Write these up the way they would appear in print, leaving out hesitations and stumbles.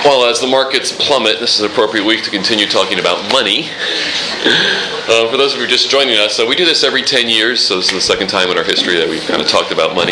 Well, as the markets plummet, this is an appropriate week to continue talking about money. For those of you just joining us, we do this every 10 years, so this is the second time in our history that we've kind of talked about money.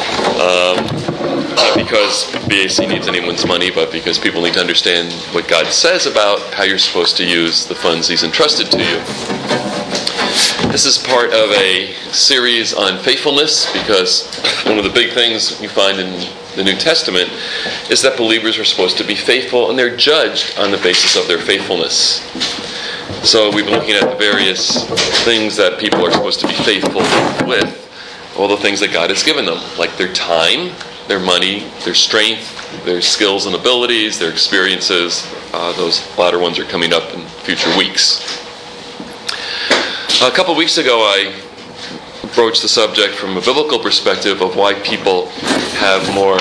Not because BAC needs anyone's money, but because people need to understand what God says about how you're supposed to use the funds He's entrusted to you. This is part of a series on faithfulness, because one of the big things you find in the New Testament is that believers are supposed to be faithful, and they're judged on the basis of their faithfulness. So we've been looking at the various things that people are supposed to be faithful with, all the things that God has given them, like their time, their money, their strength, their skills and abilities, their experiences. Those latter ones are coming up in future weeks. A couple weeks ago, I broached the subject from a biblical perspective of why people have more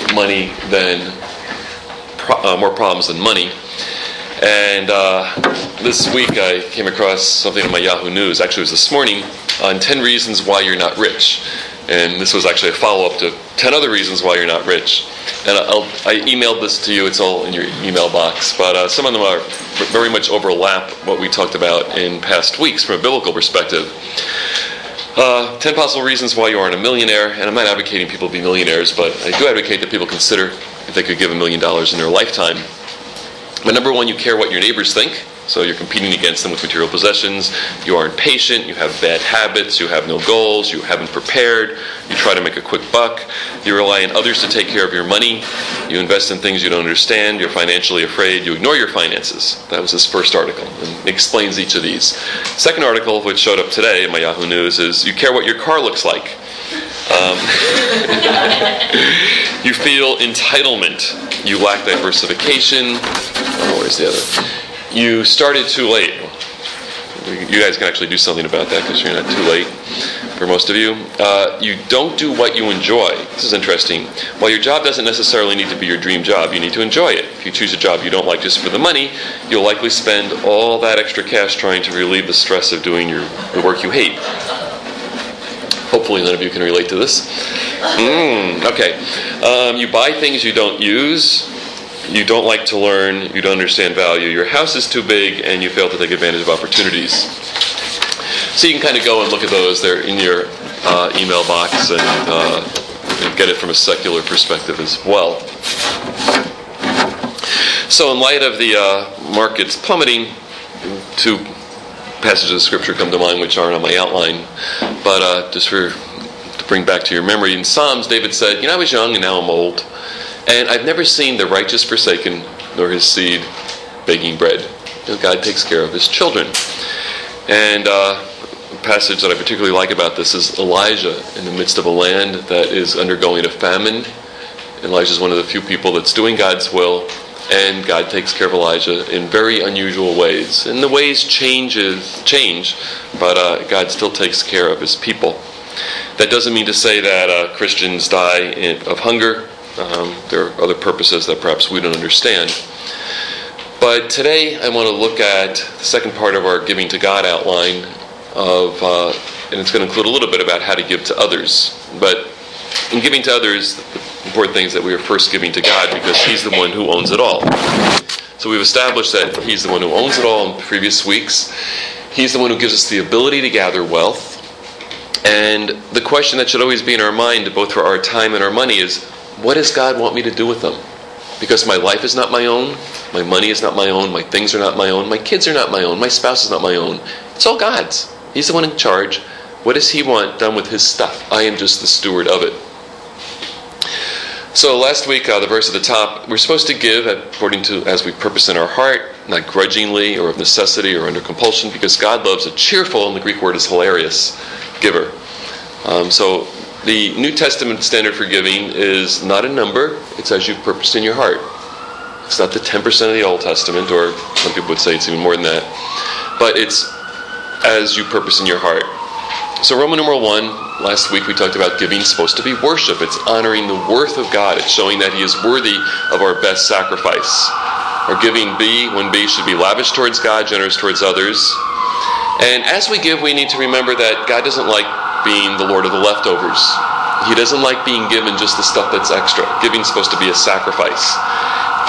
problems than money. And this week I came across something on my Yahoo News, actually it was this morning, on 10 reasons why you're not rich. And this was actually a follow-up to 10 other reasons why you're not rich. And I emailed this to you, it's all in your email box, but some of them are very much overlap what we talked about in past weeks from a biblical perspective. 10 possible reasons why you aren't a millionaire, and I'm not advocating people be millionaires, but I do advocate that people consider if they could give $1 million in their lifetime. But number one, you care what your neighbors think, so you're competing against them with material possessions. You aren't patient, you have bad habits, you have no goals, you haven't prepared, you try to make a quick buck, you rely on others to take care of your money, you invest in things you don't understand, you're financially afraid, you ignore your finances. That was his first article, and it explains each of these. Second article, which showed up today in my Yahoo News, is you care what your car looks like. You feel entitlement. You lack diversification. Where's the other? You started too late. You guys can actually do something about that because you're not too late for most of you. You don't do what you enjoy. This is interesting. While your job doesn't necessarily need to be your dream job, you need to enjoy it. If you choose a job you don't like just for the money, you'll likely spend all that extra cash trying to relieve the stress of doing the work you hate. Hopefully none of you can relate to this. Okay. You buy things you don't use. You don't like to learn. You don't understand value. Your house is too big, and you fail to take advantage of opportunities. So you can kind of go and look at those. They're in your email box, and get it from a secular perspective as well. So in light of the markets plummeting, two passages of Scripture come to mind which aren't on my outline, but just to bring back to your memory, in Psalms, David said, I was young and now I'm old, and I've never seen the righteous forsaken, nor his seed begging bread. God takes care of his children. And a passage that I particularly like about this is Elijah in the midst of a land that is undergoing a famine. Elijah is one of the few people that's doing God's will, and God takes care of Elijah in very unusual ways. And the ways change, but God still takes care of his people. That doesn't mean to say that Christians die of hunger. There are other purposes that perhaps we don't understand. But today I want to look at the second part of our Giving to God outline and it's going to include a little bit about how to give to others. But in giving to others, the important thing is that we are first giving to God because He's the one who owns it all. So we've established that He's the one who owns it all in previous weeks. He's the one who gives us the ability to gather wealth. And the question that should always be in our mind, both for our time and our money, is what does God want me to do with them? Because my life is not my own, my money is not my own, my things are not my own, my kids are not my own, my spouse is not my own. It's all God's. He's the one in charge. What does He want done with His stuff? I am just the steward of it. So last week, the verse at the top, we're supposed to give according to as we purpose in our heart, not grudgingly or of necessity or under compulsion, because God loves a cheerful, and the Greek word is hilarious, giver. So the New Testament standard for giving is not a number, it's as you've purposed in your heart. It's not the 10% of the Old Testament, or some people would say it's even more than that, but it's as you purpose in your heart. So Roman numeral 1, last week we talked about giving is supposed to be worship. It's honoring the worth of God. It's showing that He is worthy of our best sacrifice. Our giving should be lavish towards God, generous towards others. And as we give, we need to remember that God doesn't like being the Lord of the leftovers. He doesn't like being given just the stuff that's extra. Giving is supposed to be a sacrifice.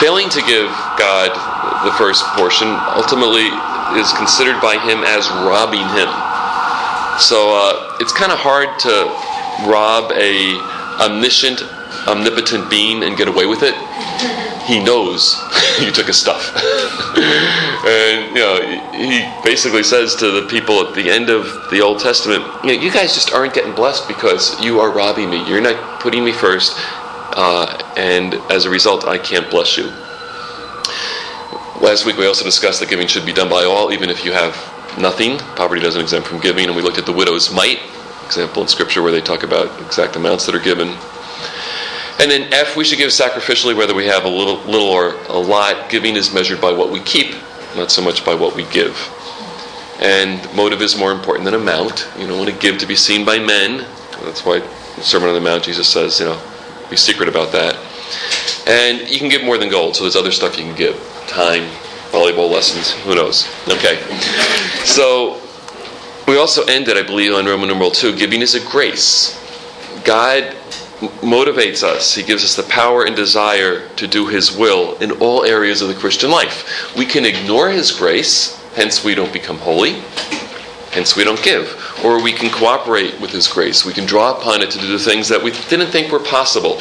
Failing to give God the first portion ultimately is considered by him as robbing him. So it's kind of hard to rob a omniscient, omnipotent being and get away with it. He knows you took his stuff. And he basically says to the people at the end of the Old Testament, you guys just aren't getting blessed because you are robbing me. You're not putting me first, and as a result, I can't bless you. Last week we also discussed that giving should be done by all, even if you have nothing. Poverty doesn't exempt from giving, and we looked at the widow's mite, example in Scripture where they talk about exact amounts that are given. And then F, we should give sacrificially, whether we have a little or a lot. Giving is measured by what we keep, not so much by what we give. And motive is more important than amount. You don't want to give to be seen by men. That's why in the Sermon on the Mount Jesus says, be secret about that. And you can give more than gold, so there's other stuff you can give. Time, volleyball lessons, who knows. Okay. So we also ended, I believe, on Roman numeral 2. Giving is a grace. God motivates us. He gives us the power and desire to do his will in all areas of the Christian life. We can ignore his grace, hence we don't become holy, hence we don't give. Or we can cooperate with his grace. We can draw upon it to do the things that we didn't think were possible.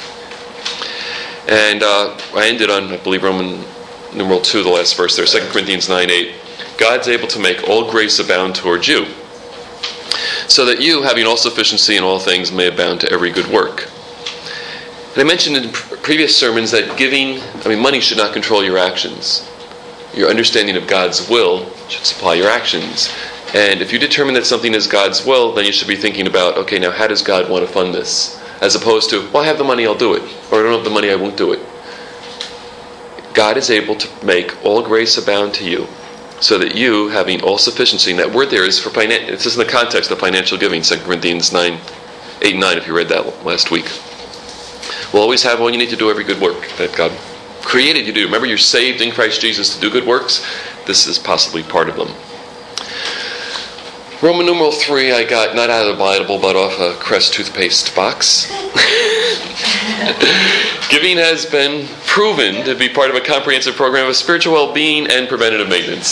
And I ended on, I believe, Roman numeral 2, the last verse there, 2 Corinthians 9:8. God's able to make all grace abound toward you, so that you, having all sufficiency in all things, may abound to every good work. And I mentioned in previous sermons that money should not control your actions. Your understanding of God's will should supply your actions. And if you determine that something is God's will, then you should be thinking about, okay, now how does God want to fund this? As opposed to, well, I have the money, I'll do it. Or I don't have the money, I won't do it. God is able to make all grace abound to you, so that you, having all sufficiency, and that word there is for financial, this is in the context of financial giving, 2 Corinthians 8 and 9, if you read that last week. Will always have all you need to do every good work that God created you to do. Remember, you're saved in Christ Jesus to do good works. This is possibly part of them. Roman numeral 3, I got not out of the Bible, but off a Crest toothpaste box. Giving has been proven to be part of a comprehensive program of spiritual well-being and preventative maintenance.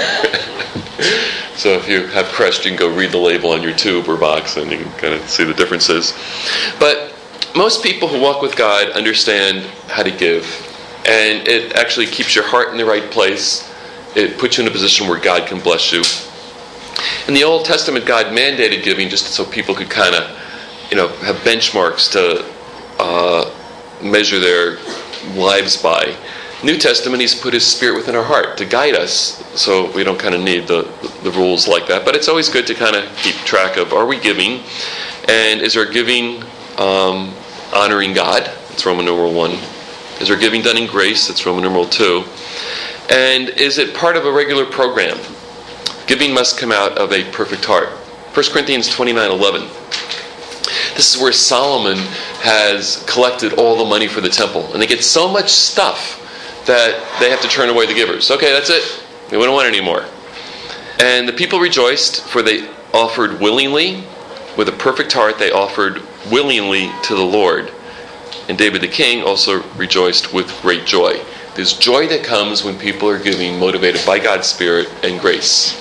So if you have Crest, you can go read the label on your tube or box and you can kind of see the differences. But most people who walk with God understand how to give. And it actually keeps your heart in the right place. It puts you in a position where God can bless you. In the Old Testament, God mandated giving just so people could kind of, have benchmarks to measure their lives by. New Testament, he's put his Spirit within our heart to guide us, so we don't kind of need the rules like that. But it's always good to kind of keep track of, are we giving? And is our giving honoring God? That's Roman numeral 1. Is our giving done in grace? That's Roman numeral 2. And is it part of a regular program? Giving must come out of a perfect heart. 1 Corinthians 29:11. This is where Solomon has collected all the money for the temple. And they get so much stuff that they have to turn away the givers. Okay, that's it. We don't want any more. And the people rejoiced, for they offered willingly. With a perfect heart, they offered willingly to the Lord. And David the king also rejoiced with great joy. There's joy that comes when people are giving motivated by God's Spirit and grace.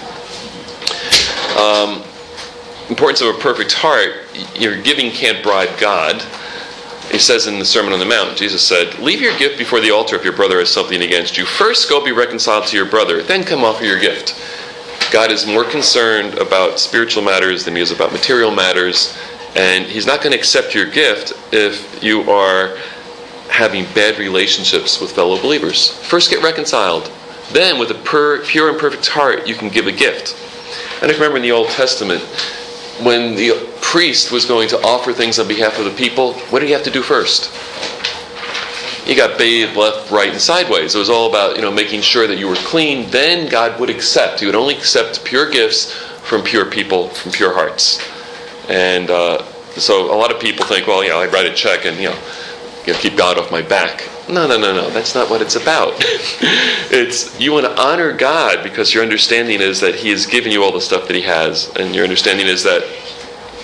Importance of a perfect heart. Your giving can't bribe God. He says in the Sermon on the Mount, Jesus said, leave your gift before the altar if your brother has something against you. First go be reconciled to your brother, then come offer your gift. God is more concerned about spiritual matters than he is about material matters, and he's not going to accept your gift if you are having bad relationships with fellow believers. First get reconciled. Then with a pure and perfect heart you can give a gift. And I remember in the Old Testament, when the priest was going to offer things on behalf of the people, what did he have to do first? He got bathed left, right, and sideways. It was all about making sure that you were clean. Then God would accept. He would only accept pure gifts from pure people, from pure hearts. And so a lot of people think, well, I write a check and keep God off my back. No. That's not what it's about. It's you want to honor God because your understanding is that he has given you all the stuff that he has. And your understanding is that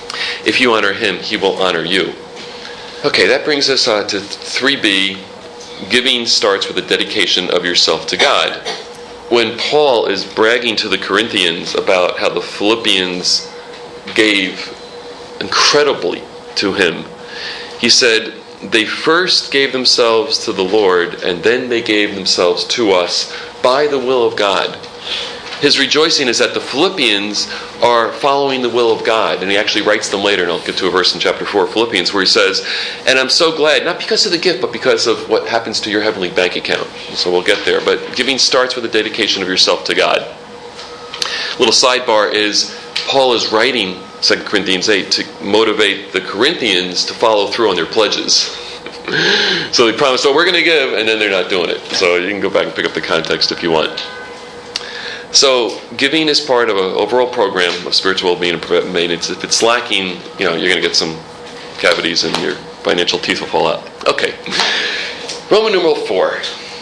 if you honor him, he will honor you. Okay, that brings us to 3b, giving starts with a dedication of yourself to God. When Paul is bragging to the Corinthians about how the Philippians gave incredibly to him, he said, they first gave themselves to the Lord, and then they gave themselves to us by the will of God. His rejoicing is that the Philippians are following the will of God. And he actually writes them later, and I'll get to a verse in chapter 4 of Philippians where he says, and I'm so glad, not because of the gift, but because of what happens to your heavenly bank account. So we'll get there. But giving starts with a dedication of yourself to God. Little sidebar is, Paul is writing 2 Corinthians 8 to motivate the Corinthians to follow through on their pledges. So they promise, oh, we're going to give, and then they're not doing it. So you can go back and pick up the context if you want. So giving is part of an overall program of spiritual well-being and maintenance. If it's lacking, you're going to get some cavities and your financial teeth will fall out. Okay. Roman numeral 4.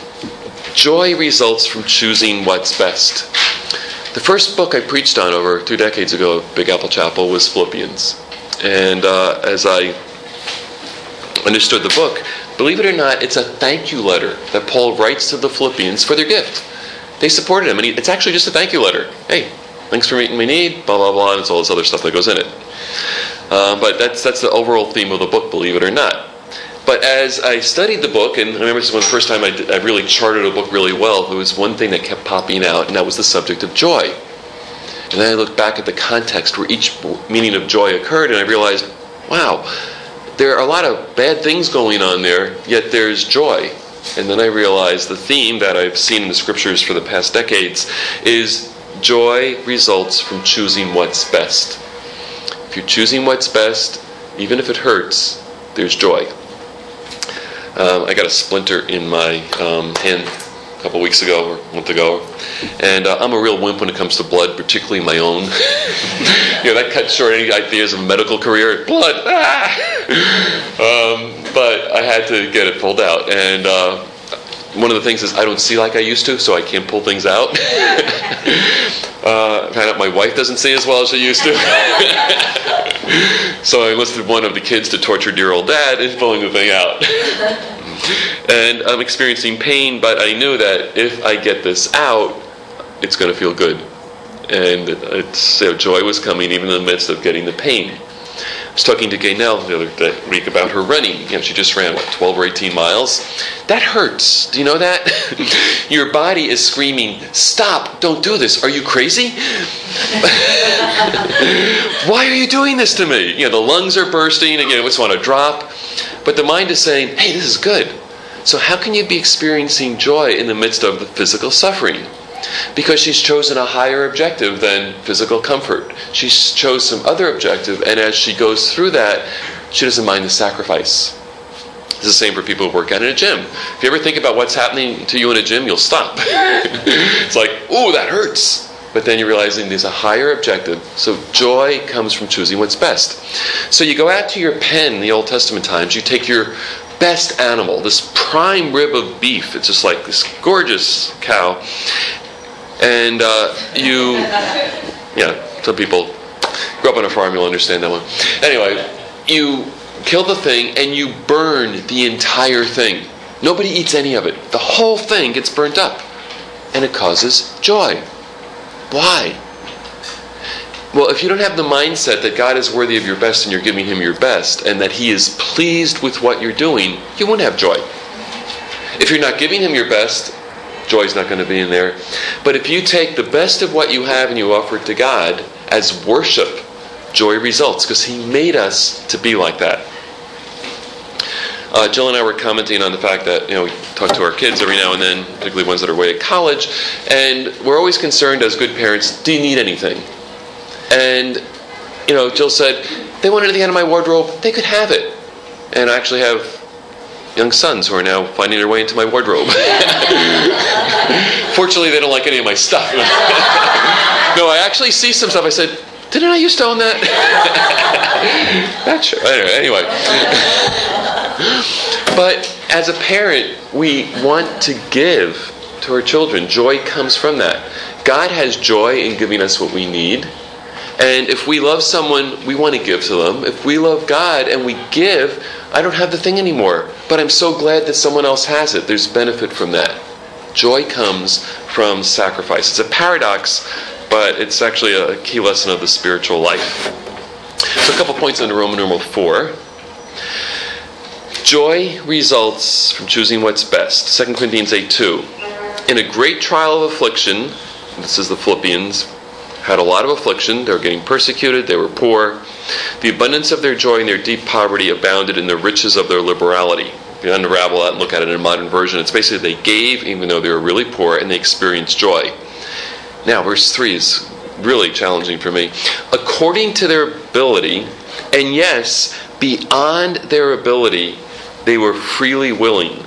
Joy results from choosing what's best. The first book I preached on over 2 decades ago at Big Apple Chapel was Philippians. And as I understood the book, believe it or not, it's a thank you letter that Paul writes to the Philippians for their gift. They supported him, and it's actually just a thank you letter. Hey, thanks for meeting my need, blah, blah, blah, and it's all this other stuff that goes in it. But that's the overall theme of the book, believe it or not. But as I studied the book, and I remember this was the first time I really charted a book really well, there was one thing that kept popping out, and that was the subject of joy. And then I looked back at the context where each meaning of joy occurred, and I realized, wow, there are a lot of bad things going on there, yet there's joy. And then I realized the theme that I've seen in the scriptures for the past decades is joy results from choosing what's best. If you're choosing what's best, even if it hurts, there's joy. I got a splinter in my hand a couple weeks ago or a month ago, and I'm a real wimp when it comes to blood, particularly my own. That cuts short any ideas of a medical career. Blood, but I had to get it pulled out, and one of the things is I don't see like I used to, so I can't pull things out. Found out my wife doesn't see as well as she used to. So I enlisted one of the kids to torture dear old dad in pulling the thing out. And I'm experiencing pain, but I knew that if I get this out, it's going to feel good. And joy was coming even in the midst of getting the pain. I was talking to Gaynell the other week about her running. She just ran, 12 or 18 miles? That hurts. Do you know that? Your body is screaming, stop, don't do this. Are you crazy? Why are you doing this to me? The lungs are bursting, and you just want to drop. But the mind is saying, hey, this is good. So how can you be experiencing joy in the midst of the physical suffering? Because she's chosen a higher objective than physical comfort. She's chosen some other objective, and as she goes through that, she doesn't mind the sacrifice. It's the same for people who work out in a gym. If you ever think about what's happening to you in a gym, you'll stop. It's like, ooh, that hurts. But then you're realizing there's a higher objective. So joy comes from choosing what's best. So you go out to your pen in the Old Testament times, you take your best animal, this prime rib of beef, it's just like this gorgeous cow, and some people grew up on a farm, you'll understand that one. Anyway, you kill the thing and you burn the entire thing. Nobody eats any of it. The whole thing gets burnt up, and it causes joy. Why? Well, if you don't have the mindset that God is worthy of your best and you're giving Him your best, and that He is pleased with what you're doing, you won't have joy. If you're not giving Him your best, joy's not going to be in there. But if you take the best of what you have and you offer it to God as worship, joy results, because He made us to be like that. Jill and I were commenting on the fact that, we talk to our kids every now and then, particularly ones that are away at college, and we're always concerned as good parents, do you need anything? And, Jill said, they want anything out of my wardrobe, they could have it. And I actually have young sons who are now finding their way into my wardrobe. Fortunately, they don't like any of my stuff. No, I actually see some stuff. I said, didn't I used to own that? Not sure. Anyway. But as a parent, we want to give to our children. Joy comes from that. God has joy in giving us what we need. And if we love someone, we want to give to them. If we love God and we give, I don't have the thing anymore, but I'm so glad that someone else has it. There's benefit from that. Joy comes from sacrifice. It's a paradox, but it's actually a key lesson of the spiritual life. So a couple points under Roman numeral 4. Joy results from choosing what's best. 2 Corinthians 8:2. In a great trial of affliction, this is the Philippians, had a lot of affliction. They were getting persecuted. They were poor. The abundance of their joy and their deep poverty abounded in the riches of their liberality. If you unravel that and look at it in a modern version, it's basically they gave even though they were really poor, and they experienced joy. Now, verse 3 is really challenging for me. According to their ability, and yes, beyond their ability, they were freely willing.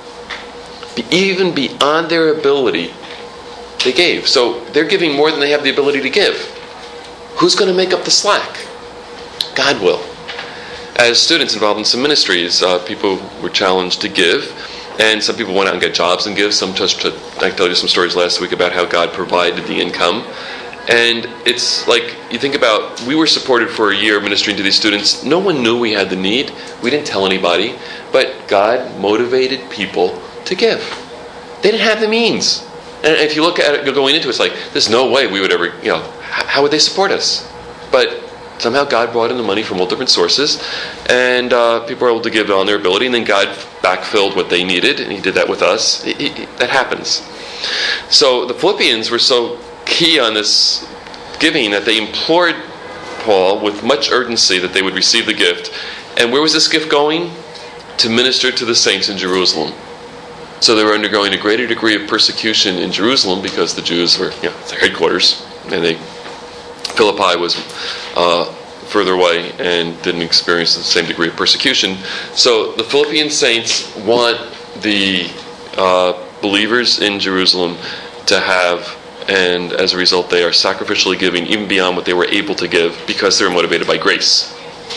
Even beyond their ability, they gave. So they're giving more than they have the ability to give. Who's going to make up the slack? God will. As students involved in some ministries, people were challenged to give, and some people went out and got jobs and give. I told you some stories last week about how God provided the income. And it's like, you think about, we were supported for a year ministering to these students. No one knew we had the need. We didn't tell anybody. But God motivated people to give. They didn't have the means. And if you look at it going into it, it's like, there's no way we would ever, how would they support us? But somehow God brought in the money from all different sources, and people were able to give on their ability, and then God backfilled what they needed, and He did that with us. That happens. So the Philippians were so key on this giving that they implored Paul with much urgency that they would receive the gift. And where was this gift going? To minister to the saints in Jerusalem. So they were undergoing a greater degree of persecution in Jerusalem because the Jews were, it's their headquarters, and Philippi was further away and didn't experience the same degree of persecution. So the Philippian saints want the believers in Jerusalem to have, and as a result they are sacrificially giving even beyond what they were able to give because they're motivated by grace.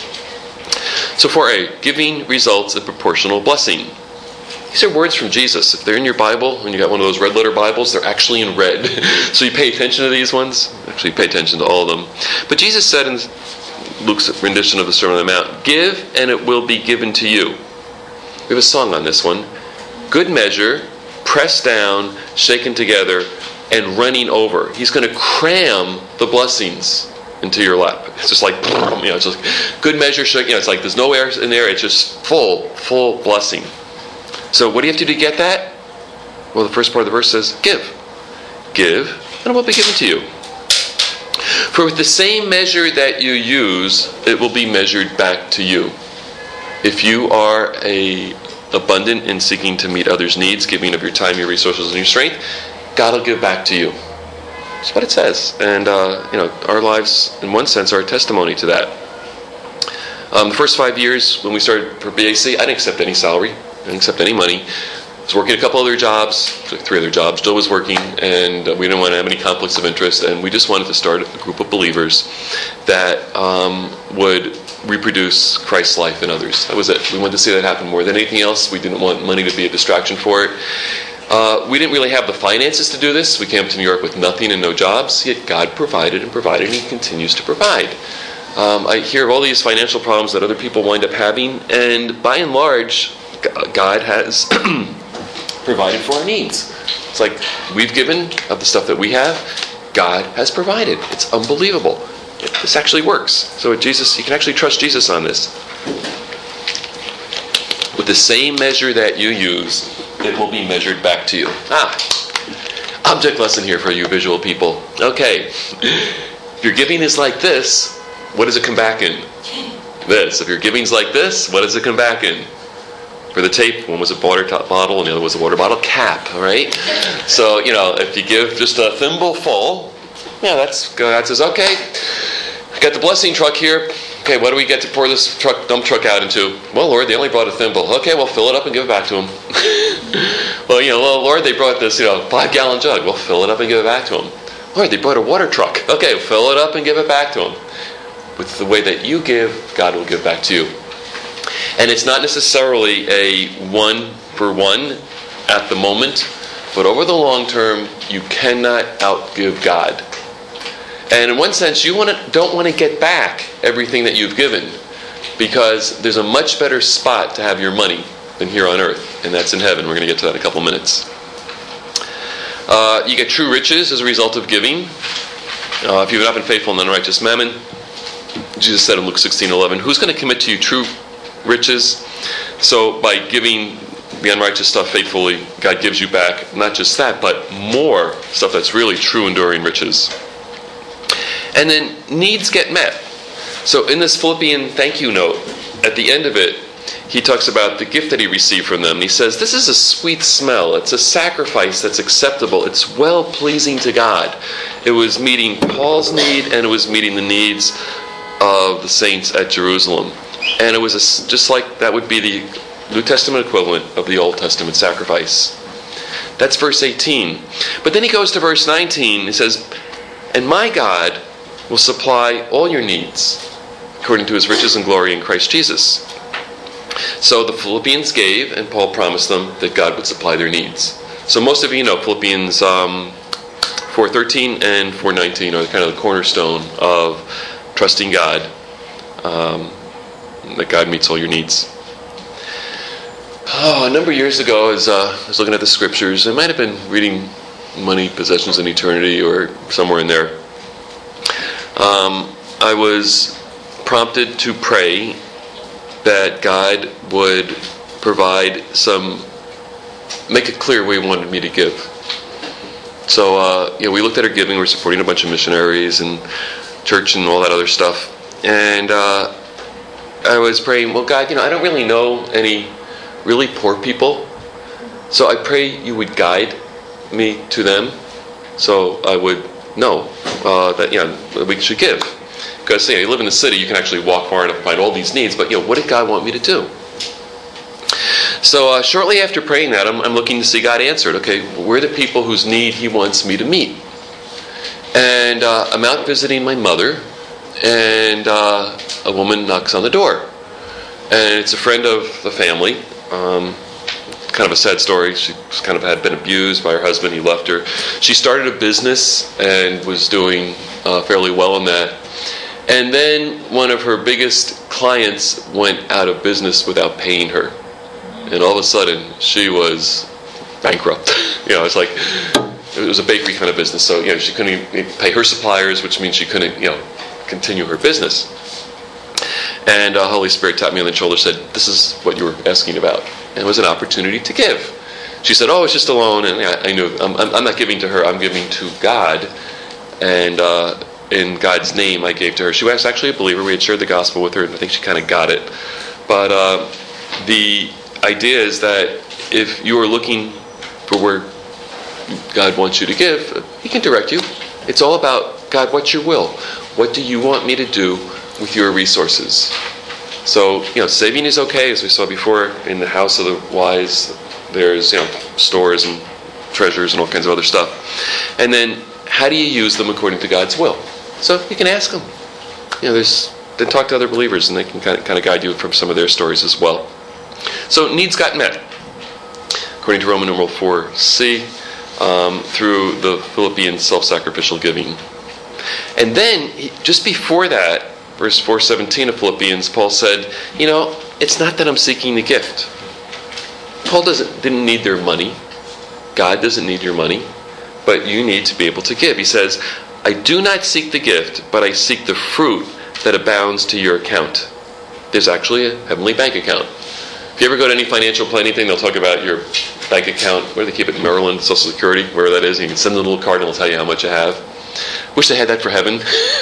So 4a, giving results in proportional blessing. These are words from Jesus. If they're in your Bible, when you got one of those red letter Bibles, they're actually in red. So you pay attention to these ones. Actually, pay attention to all of them. But Jesus said in Luke's rendition of the Sermon on the Mount, give and it will be given to you. We have a song on this one. Good measure, pressed down, shaken together, and running over. He's going to cram the blessings into your lap. It's just like, it's just good measure, shaken. It's like there's no air in there. It's just full blessing. So what do you have to do to get that? Well, the first part of the verse says, give. Give, and it will be given to you. For with the same measure that you use, it will be measured back to you. If you are abundant in seeking to meet others' needs, giving of your time, your resources, and your strength, God will give back to you. That's what it says. And, our lives, in one sense, are a testimony to that. The first 5 years when we started for BAC, I didn't accept any salary. I didn't accept any money. I was working a couple other jobs, 3 other jobs. Jill was working, and we didn't want to have any conflicts of interest, and we just wanted to start a group of believers that would reproduce Christ's life in others. That was it. We wanted to see that happen more than anything else. We didn't want money to be a distraction for it. We didn't really have the finances to do this. We came to New York with nothing and no jobs, yet God provided and provided, and He continues to provide. I hear of all these financial problems that other people wind up having, and by and large, God has provided for our needs. It's like we've given of the stuff that we have, God has provided. It's unbelievable. This actually works. So you can actually trust Jesus on this. With the same measure that you use, it will be measured back to you. Object lesson here for you visual people. Okay, if your giving is like this, what does it come back in? This. If your giving's like this, what does it come back in? For the tape, one was a water bottle and the other was a water bottle cap, all right? So, if you give just a thimble full, God says, okay, I got the blessing truck here. Okay, what do we get to pour this dump truck out into? Well, Lord, they only brought a thimble. Okay, well, fill it up and give it back to them. Well, Lord, they brought this, 5-gallon jug. Well, fill it up and give it back to them. Lord, they brought a water truck. Okay, fill it up and give it back to them. With the way that you give, God will give back to you. And it's not necessarily a one-for-one at the moment, but over the long term, you cannot outgive God. And in one sense, you don't want to get back everything that you've given, because there's a much better spot to have your money than here on earth, and that's in heaven. We're going to get to that in a couple minutes. You get true riches as a result of giving. If you've not been faithful in unrighteous mammon, Jesus said in Luke 16:11, who's going to commit to you true riches? So by giving the unrighteous stuff faithfully, God gives you back not just that, but more stuff that's really true, enduring riches. And then needs get met. So in this Philippian thank you note, at the end of it, he talks about the gift that he received from them. He says, this is a sweet smell. It's a sacrifice that's acceptable. It's well-pleasing to God. It was meeting Paul's need, and it was meeting the needs of the saints at Jerusalem. And it was just like that would be the New Testament equivalent of the Old Testament sacrifice. That's verse 18. But then he goes to verse 19. He says, and my God will supply all your needs according to his riches and glory in Christ Jesus. So the Philippians gave, and Paul promised them that God would supply their needs. So most of you know Philippians 4:13 and 4:19 are kind of the cornerstone of trusting God, that God meets all your needs. A number of years ago, as I was looking at the scriptures, I might have been reading Money, Possessions, and Eternity, or somewhere in there. I was prompted to pray that God would provide make it clear what he wanted me to give. So, we looked at our giving. We're supporting a bunch of missionaries and church and all that other stuff. And I was praying, well, God, I don't really know any really poor people. So I pray you would guide me to them, so I would know that we should give. Because you live in the city, you can actually walk far enough to find all these needs. But what did God want me to do? So shortly after praying that, I'm looking to see God answered. Okay, where are the people whose need he wants me to meet? And I'm out visiting my mother, and a woman knocks on the door. And it's a friend of the family. Kind of a sad story. She had been abused by her husband. He left her. She started a business and was doing fairly well in that. And then one of her biggest clients went out of business without paying her. And all of a sudden, she was bankrupt. It's like, it was a bakery kind of business. So, she couldn't even pay her suppliers, which means she couldn't, continue her business. And Holy Spirit tapped me on the shoulder and said, this is what you were asking about. And it was an opportunity to give. She said, oh, it's just a loan. And I knew, I'm not giving to her, I'm giving to God. And in God's name, I gave to her. She was actually a believer. We had shared the gospel with her, and I think she kind of got it. But the idea is that if you are looking for where God wants you to give, he can direct you. It's all about, God, what's your will? What do you want me to do with your resources? So, saving is okay, as we saw before. In the house of the wise, there's, stores and treasures and all kinds of other stuff. And then, how do you use them according to God's will? So you can ask them. Then talk to other believers, and they can kind of guide you from some of their stories as well. So needs got met, according to Roman numeral 4c, through the Philippian self-sacrificial giving. And then, just before that, verse 4:17 of Philippians, Paul said, it's not that I'm seeking the gift. Paul didn't need their money. God doesn't need your money. But you need to be able to give. He says, I do not seek the gift, but I seek the fruit that abounds to your account. There's actually a heavenly bank account. If you ever go to any financial planning thing, they'll talk about your bank account. Where do they keep it? Maryland, Social Security, wherever that is. And you can send them a little card and it'll tell you how much you have. Wish they had that for heaven.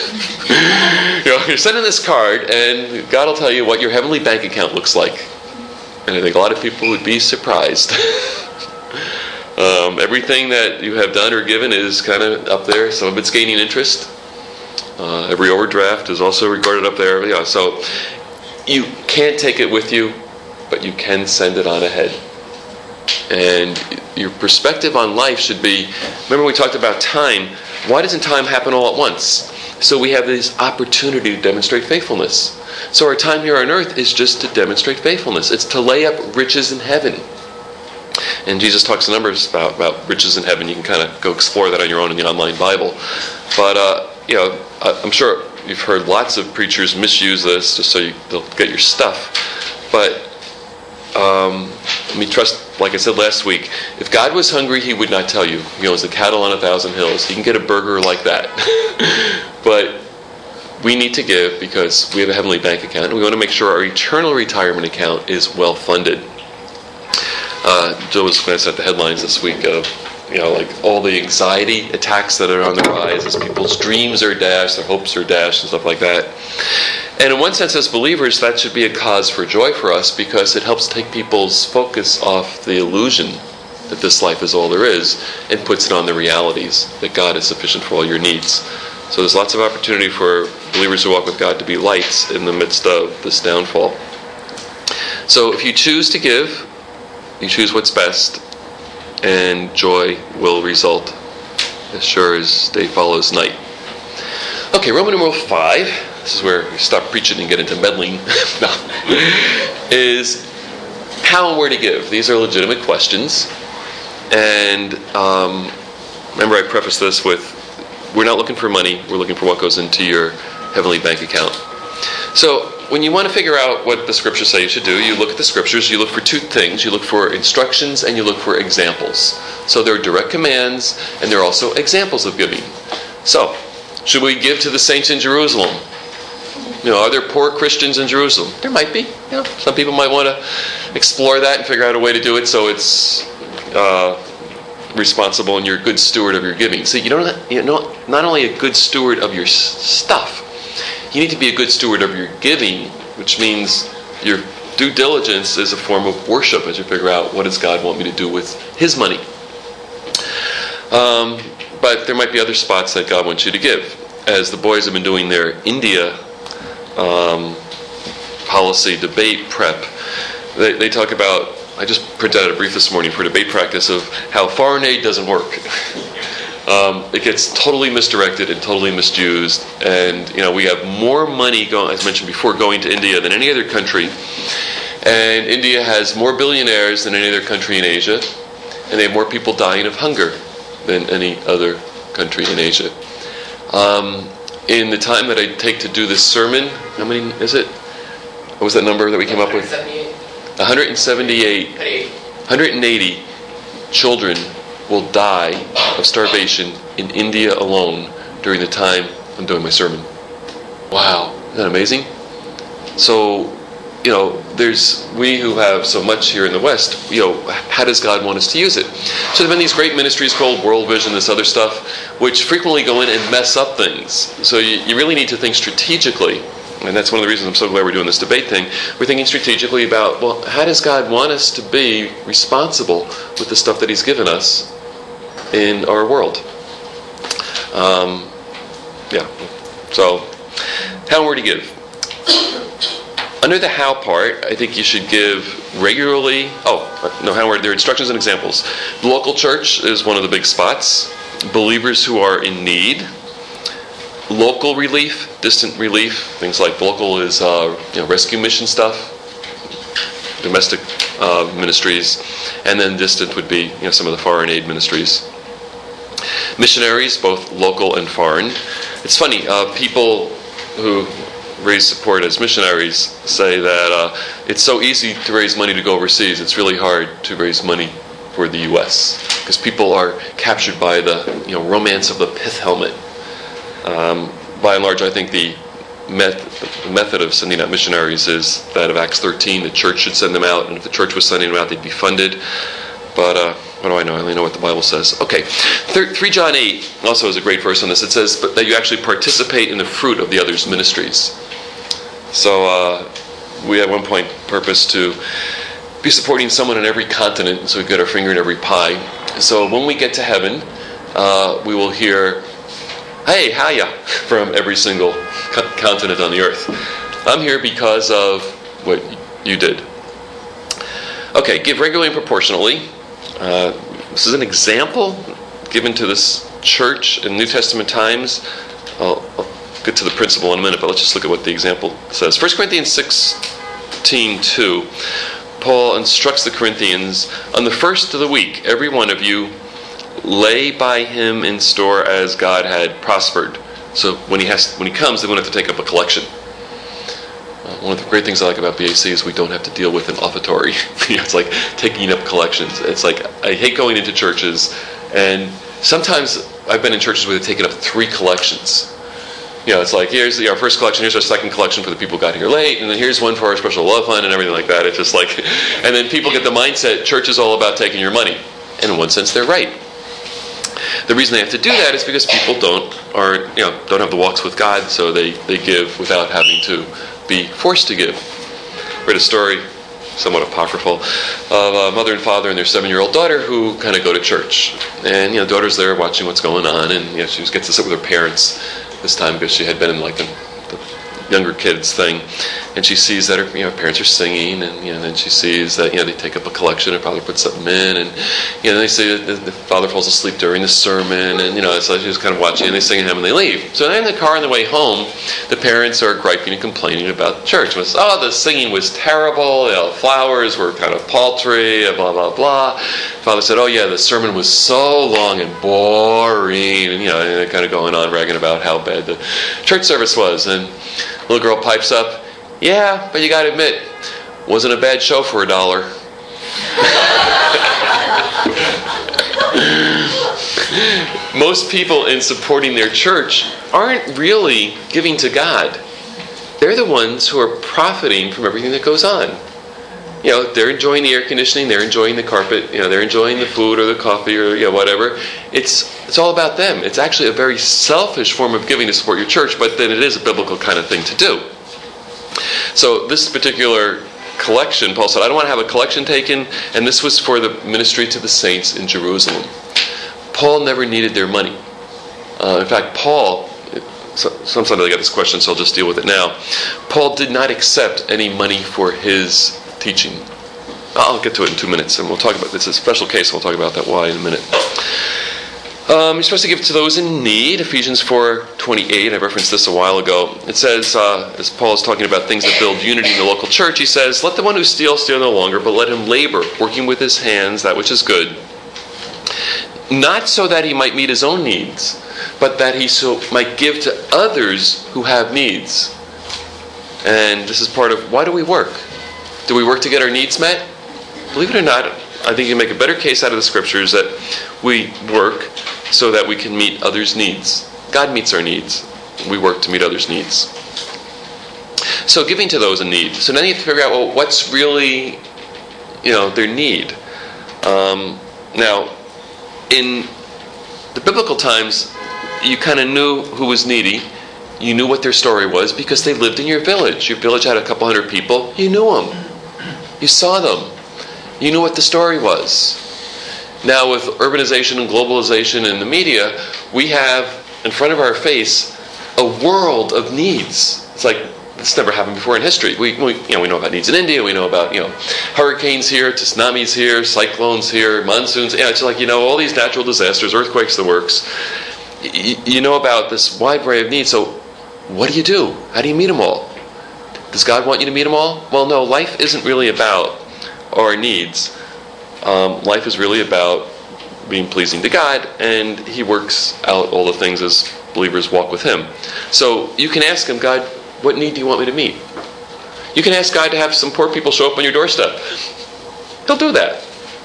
You're sending this card and God will tell you what your heavenly bank account looks like. And I think a lot of people would be surprised. Everything that you have done or given is kind of up there. Some of it's gaining interest. Every overdraft is also recorded up there. So you can't take it with you, but you can send it on ahead. And your perspective on life should be, remember we talked about time. Why doesn't time happen all at once? So we have this opportunity to demonstrate faithfulness. So our time here on earth is just to demonstrate faithfulness. It's to lay up riches in heaven. And Jesus talks a number about riches in heaven. You can kind of go explore that on your own in the online Bible. But, I'm sure you've heard lots of preachers misuse this just so they'll get your stuff. But trust, like I said last week, if God was hungry, he would not tell you. He owns the cattle on 1,000 hills. He can get a burger like that. But we need to give because we have a heavenly bank account, and we want to make sure our eternal retirement account is well funded. Joe was glancing at the headlines this week of, like all the anxiety attacks that are on the rise as people's dreams are dashed, their hopes are dashed, and stuff like that. And in one sense, as believers, that should be a cause for joy for us because it helps take people's focus off the illusion that this life is all there is and puts it on the realities that God is sufficient for all your needs. So there's lots of opportunity for believers who walk with God to be lights in the midst of this downfall. So if you choose to give, you choose what's best, and joy will result as sure as day follows night. Okay, Roman numeral 5. This is where we stop preaching and get into meddling. Is how and where to give. These are legitimate questions. And remember I prefaced this with, we're not looking for money, we're looking for what goes into your heavenly bank account. So when you want to figure out what the scriptures say you should do, you look at the scriptures, you look for two things. You look for instructions and you look for examples. So there are direct commands and there are also examples of giving. So, should we give to the saints in Jerusalem? Are there poor Christians in Jerusalem? There might be. Some people might want to explore that and figure out a way to do it so it's responsible and you're a good steward of your giving. See, you're not only a good steward of your stuff, you need to be a good steward of your giving, which means your due diligence is a form of worship as you figure out what does God want me to do with his money. But there might be other spots that God wants you to give. As the boys have been doing their India policy debate prep, they talk about, I just printed out a brief this morning for debate practice of how foreign aid doesn't work. It gets totally misdirected and totally misused, and we have more money going, as mentioned before, going to India than any other country, and India has more billionaires than any other country in Asia, and they have more people dying of hunger than any other country in Asia. In the time that I take to do this sermon, how many is it? What was that number that we came up with? 180 children will die of starvation in India alone during the time I'm doing my sermon. Wow, isn't that amazing? So, there's we who have so much here in the West, how does God want us to use it? So there have been these great ministries called World Vision, this other stuff, which frequently go in and mess up things. So you really need to think strategically. And that's one of the reasons I'm so glad we're doing this debate thing. We're thinking strategically about, how does God want us to be responsible with the stuff that he's given us in our world? So, how and where to give? Under the how part, I think you should give regularly. How and where? There are instructions and examples. The local church is one of the big spots. Believers who are in need. Local relief, distant relief. Things like local is rescue mission stuff, domestic ministries, and then distant would be some of the foreign aid ministries. Missionaries, both local and foreign. It's funny, people who raise support as missionaries say that it's so easy to raise money to go overseas, it's really hard to raise money for the U.S. because people are captured by the romance of the pith helmet. By and large, I think the method of sending out missionaries is that of Acts 13. The church should send them out, and if the church was sending them out, they'd be funded. But what do I know? I only know what the Bible says. Okay, 3 John 8 also is a great verse on this. It says that you actually participate in the fruit of the other's ministries. So we at one point purpose to be supporting someone on every continent, so we've got our finger in every pie. So when we get to heaven, we will hear, "Hey, hiya," from every single continent on the earth. I'm here because of what you did. Okay, give regularly and proportionally. This is an example given to this church in New Testament times. I'll get to the principle in a minute, but let's just look at what the example says. 1 Corinthians 16:2, Paul instructs the Corinthians, "On the first of the week, every one of you lay by him in store as God had prospered, So when he comes, they won't have to take up a collection. One of the great things I like about BAC is we don't have to deal with an offertory. It's like taking up collections. It's like, I hate going into churches, and sometimes I've been in churches where they've taken up 3 collections. It's like, here's our first collection, here's our second collection for the people who got here late, and then here's one for our special love fund and everything like that. It's just like, and then people get the mindset, church is all about taking your money. And in one sense, they're right. The reason they have to do that is because people don't have the walks with God, so they give without having to be forced to give. I read a story, somewhat apocryphal, of a mother and father and their 7-year-old daughter who kind of go to church. And daughter's there watching what's going on, and she gets to sit with her parents this time because she had been in like the younger kids thing, and she sees that her parents are singing, and then she sees that they take up a collection and father puts something in, and they say that the father falls asleep during the sermon, and it's like she's kind of watching, and they sing a hymn and they leave. So then in the car on the way home, the parents are griping and complaining about church. The singing was terrible, flowers were kind of paltry, blah blah blah. Father said, the sermon was so long and boring, and they're kind of going on ragging about how bad the church service was. And little girl pipes up, yeah, but you got to admit, wasn't a bad show for $1. Most people in supporting their church aren't really giving to God. They're the ones who are profiting from everything that goes on. They're enjoying the air conditioning, they're enjoying the carpet, they're enjoying the food or the coffee or whatever. It's all about them. It's actually a very selfish form of giving to support your church, but then it is a biblical kind of thing to do. So this particular collection, Paul said, I don't want to have a collection taken, and this was for the ministry to the saints in Jerusalem. Paul never needed their money. In fact, Paul, sometimes I get this question, so I'll just deal with it now. Paul did not accept any money for his teaching. I'll get to it in 2 minutes, and we'll talk about this. It's a special case, and we'll talk about that why in a minute. You're supposed to give to those in need. Ephesians 4:28. I referenced this a while ago. It says, as Paul is talking about things that build unity in the local church, he says, let the one who steals steal no longer, but let him labor, working with his hands that which is good, not so that he might meet his own needs, but that he so might give to others who have needs. And this is part of, why do we work? Do we work to get our needs met? Believe it or not, I think you can make a better case out of the scriptures that we work so that we can meet others' needs. God meets our needs. We work to meet others' needs. So giving to those in need. So now you have to figure out, what's really, their need. Now, in the biblical times, you kind of knew who was needy. You knew what their story was because they lived in your village. Your village had a couple hundred people. You knew them. You saw them. You knew what the story was. Now with urbanization and globalization and the media, we have in front of our face a world of needs. It's like this never happened before in history. We know about needs in India. We know about hurricanes here, tsunamis here, cyclones here, monsoons. It's like all these natural disasters, earthquakes, the works. You know about this wide array of needs. So what do? How do you meet them all? Does God want you to meet them all? Well, no. Life isn't really about our needs. Life is really about being pleasing to God, and He works out all the things as believers walk with Him. So you can ask Him, God, what need do you want me to meet? You can ask God to have some poor people show up on your doorstep. He'll do that.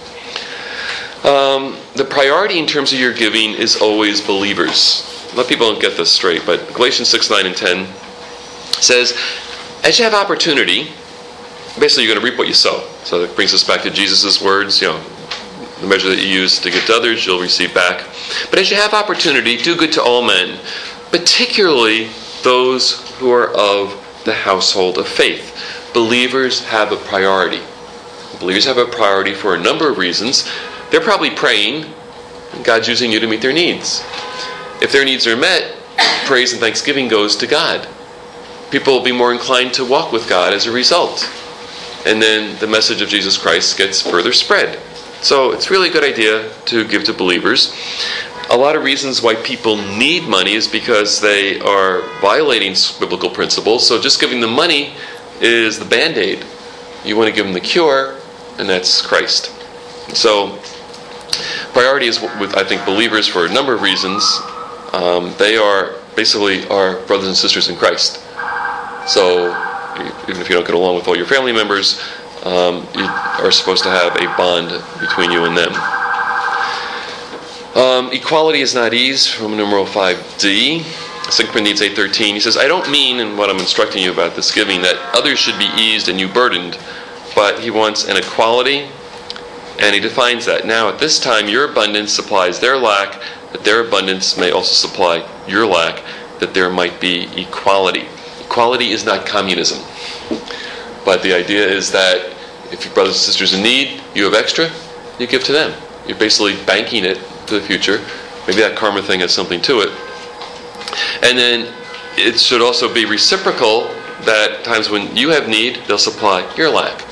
The priority in terms of your giving is always believers. A lot of people don't get this straight, but Galatians 6:9 and 10 says, as you have opportunity, basically you're going to reap what you sow. So that brings us back to Jesus' words, the measure that you use to give to others, you'll receive back. But as you have opportunity, do good to all men, particularly those who are of the household of faith. Believers have a priority. Believers have a priority for a number of reasons. They're probably praying, and God's using you to meet their needs. If their needs are met, praise and thanksgiving goes to God. People will be more inclined to walk with God as a result. And then the message of Jesus Christ gets further spread. So it's really a good idea to give to believers. A lot of reasons why people need money is because they are violating biblical principles. So just giving them money is the Band-Aid. You want to give them the cure, and that's Christ. So priority is with, I think, believers for a number of reasons. They are basically our brothers and sisters in Christ. So even if you don't get along with all your family members, you are supposed to have a bond between you and them. Equality is not ease, Roman numeral 5d. 2 Corinthians 8:13, he says, I don't mean, in what I'm instructing you about this giving, that others should be eased and you burdened, but he wants an equality, and he defines that. Now, at this time, your abundance supplies their lack, that their abundance may also supply your lack, that there might be equality. Equality is not communism. But the idea is that if your brothers and sisters in need, you have extra, you give to them. You're basically banking it to the future. Maybe that karma thing has something to it. And then it should also be reciprocal, that times when you have need, they'll supply your lack.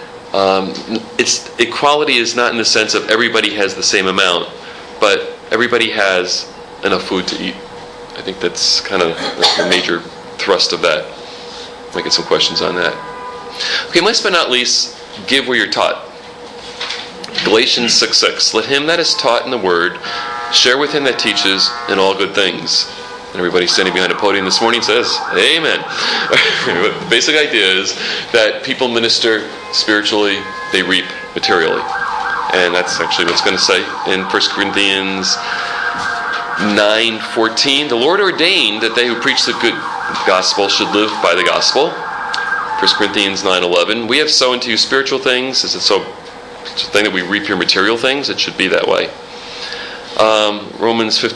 Equality is not in the sense of everybody has the same amount, but everybody has enough food to eat. I think that's kind of the major thrust of that. I get some questions on that. Okay, last but not least, give where you're taught. Galatians 6:6. Let him that is taught in the word share with him that teaches in all good things. And everybody standing behind a podium this morning says, Amen. The basic idea is that people minister spiritually, they reap materially. And that's actually what it's going to say in 1 Corinthians 9:14. The Lord ordained that they who preach the good gospel should live by the gospel. 1 Corinthians 9:11. We have sown to you spiritual things. Is it so thing that we reap your material things? It should be that way. Romans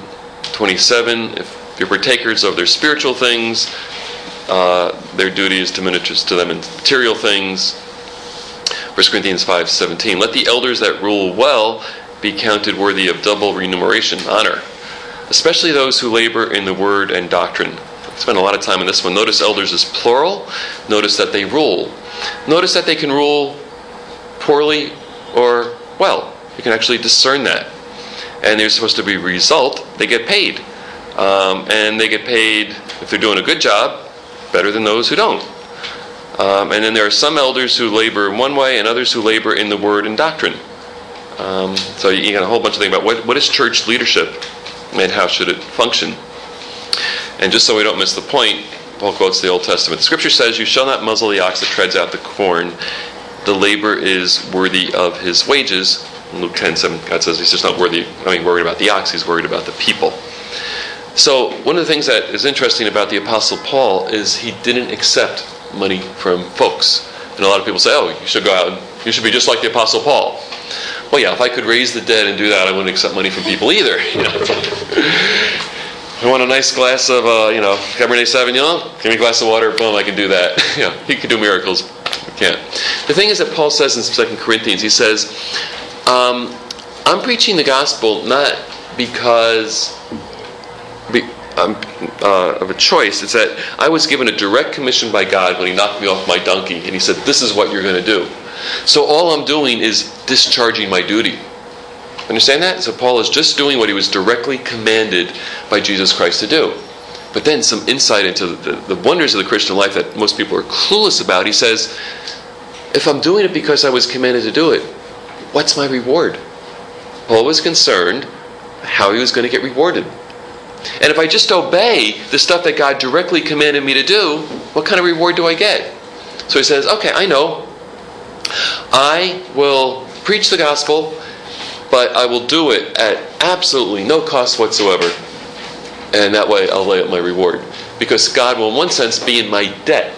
15:27. If you're partakers of their spiritual things, their duty is to minister to them in material things. 1 Corinthians 5:17. Let the elders that rule well be counted worthy of double remuneration, honor, especially those who labor in the word and doctrine. I spent a lot of time on this one. Notice elders is plural. Notice that they rule. Notice that they can rule poorly or well. You can actually discern that. And there's supposed to be a result. They get paid. And they get paid, if they're doing a good job, better than those who don't. And then there are some elders who labor in one way and others who labor in the word and doctrine. So you got a whole bunch of things about what is church leadership and how should it function. And just so we don't miss the point, Paul quotes the Old Testament. Scripture says, you shall not muzzle the ox that treads out the corn. The labor is worthy of his wages. In Luke 10:7, God says he's just not worried about the ox, he's worried about the people. So one of the things that is interesting about the Apostle Paul is he didn't accept money from folks. And a lot of people say, oh, you should go out and you should be just like the Apostle Paul. Well, yeah, if I could raise the dead and do that, I wouldn't accept money from people either. I want a nice glass of, Cabernet Sauvignon. Give me a glass of water. Boom, I can do that. He can do miracles. I can't. The thing is that Paul says in 2 Corinthians, he says, I'm preaching the gospel not because of a choice. It's that I was given a direct commission by God when he knocked me off my donkey and he said, this is what you're going to do. So all I'm doing is discharging my duty. Understand that? So Paul is just doing what he was directly commanded by Jesus Christ to do. But then some insight into the wonders of the Christian life that most people are clueless about. He says, if I'm doing it because I was commanded to do it, what's my reward? Paul was concerned how he was going to get rewarded. And if I just obey the stuff that God directly commanded me to do, what kind of reward do I get? So he says, okay, I know. I will preach the gospel, but I will do it at absolutely no cost whatsoever. And that way I'll lay up my reward. Because God will in one sense be in my debt.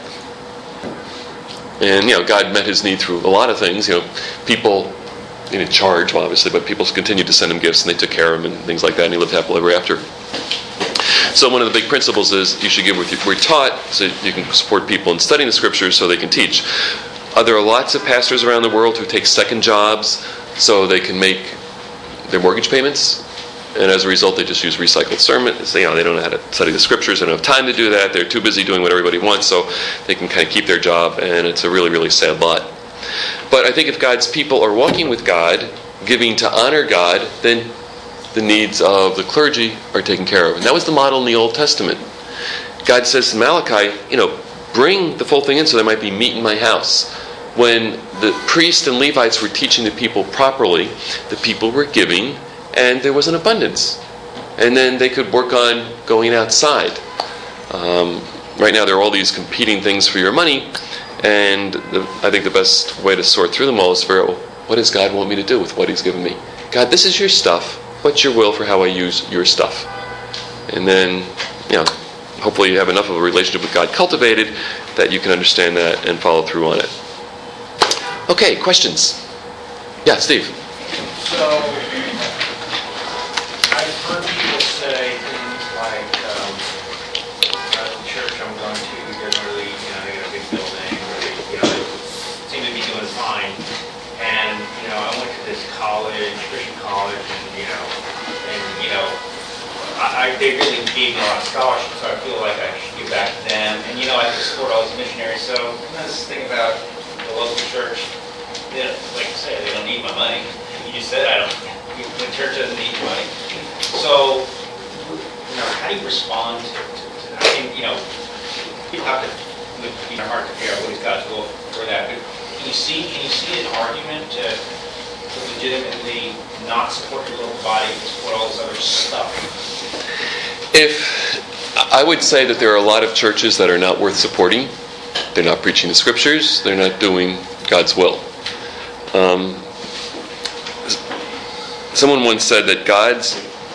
And God met his need through a lot of things. People didn't charge, well, obviously, but people continued to send him gifts and they took care of him and things like that, and he lived happily ever after. So one of the big principles is you should give what we're taught so you can support people in studying the scriptures so they can teach. There are lots of pastors around the world who take second jobs so they can make their mortgage payments, and as a result they just use recycled sermons. They don't know how to study the scriptures, they don't have time to do that, they're too busy doing what everybody wants, so they can kind of keep their job, and it's a really, really sad lot. But I think if God's people are walking with God, giving to honor God, then the needs of the clergy are taken care of. And that was the model in the Old Testament. God says to Malachi, bring the full thing in so there might be meat in my house. When the priests and Levites were teaching the people properly, the people were giving, and there was an abundance. and then they could work on going outside. Right now there are all these competing things for your money, and I think the best way to sort through them all is figure out, what does God want me to do with what He's given me? God, this is your stuff. What's your will for how I use your stuff? And then, hopefully you have enough of a relationship with God cultivated that you can understand that and follow through on it. Okay, questions? Yeah, Steve. So, I've heard people say things like, the church I'm going to, they're really, they got a big building, or they seem to be doing fine. And, I went to this college, Christian college, and, they really gave me a lot of scholarships, so I feel like I should give back to them. And, I support all these missionaries. So, this thing about the local church, like I say, they don't need my money. You just said the church doesn't need your money. So, how do you respond to that? I think, people have to, with their heart to figure out what is God's will for that. But can you see an argument to legitimately not support your local body, but support all this other stuff? I would say that there are a lot of churches that are not worth supporting. They're not preaching the scriptures. They're not doing God's will. Someone once said that God's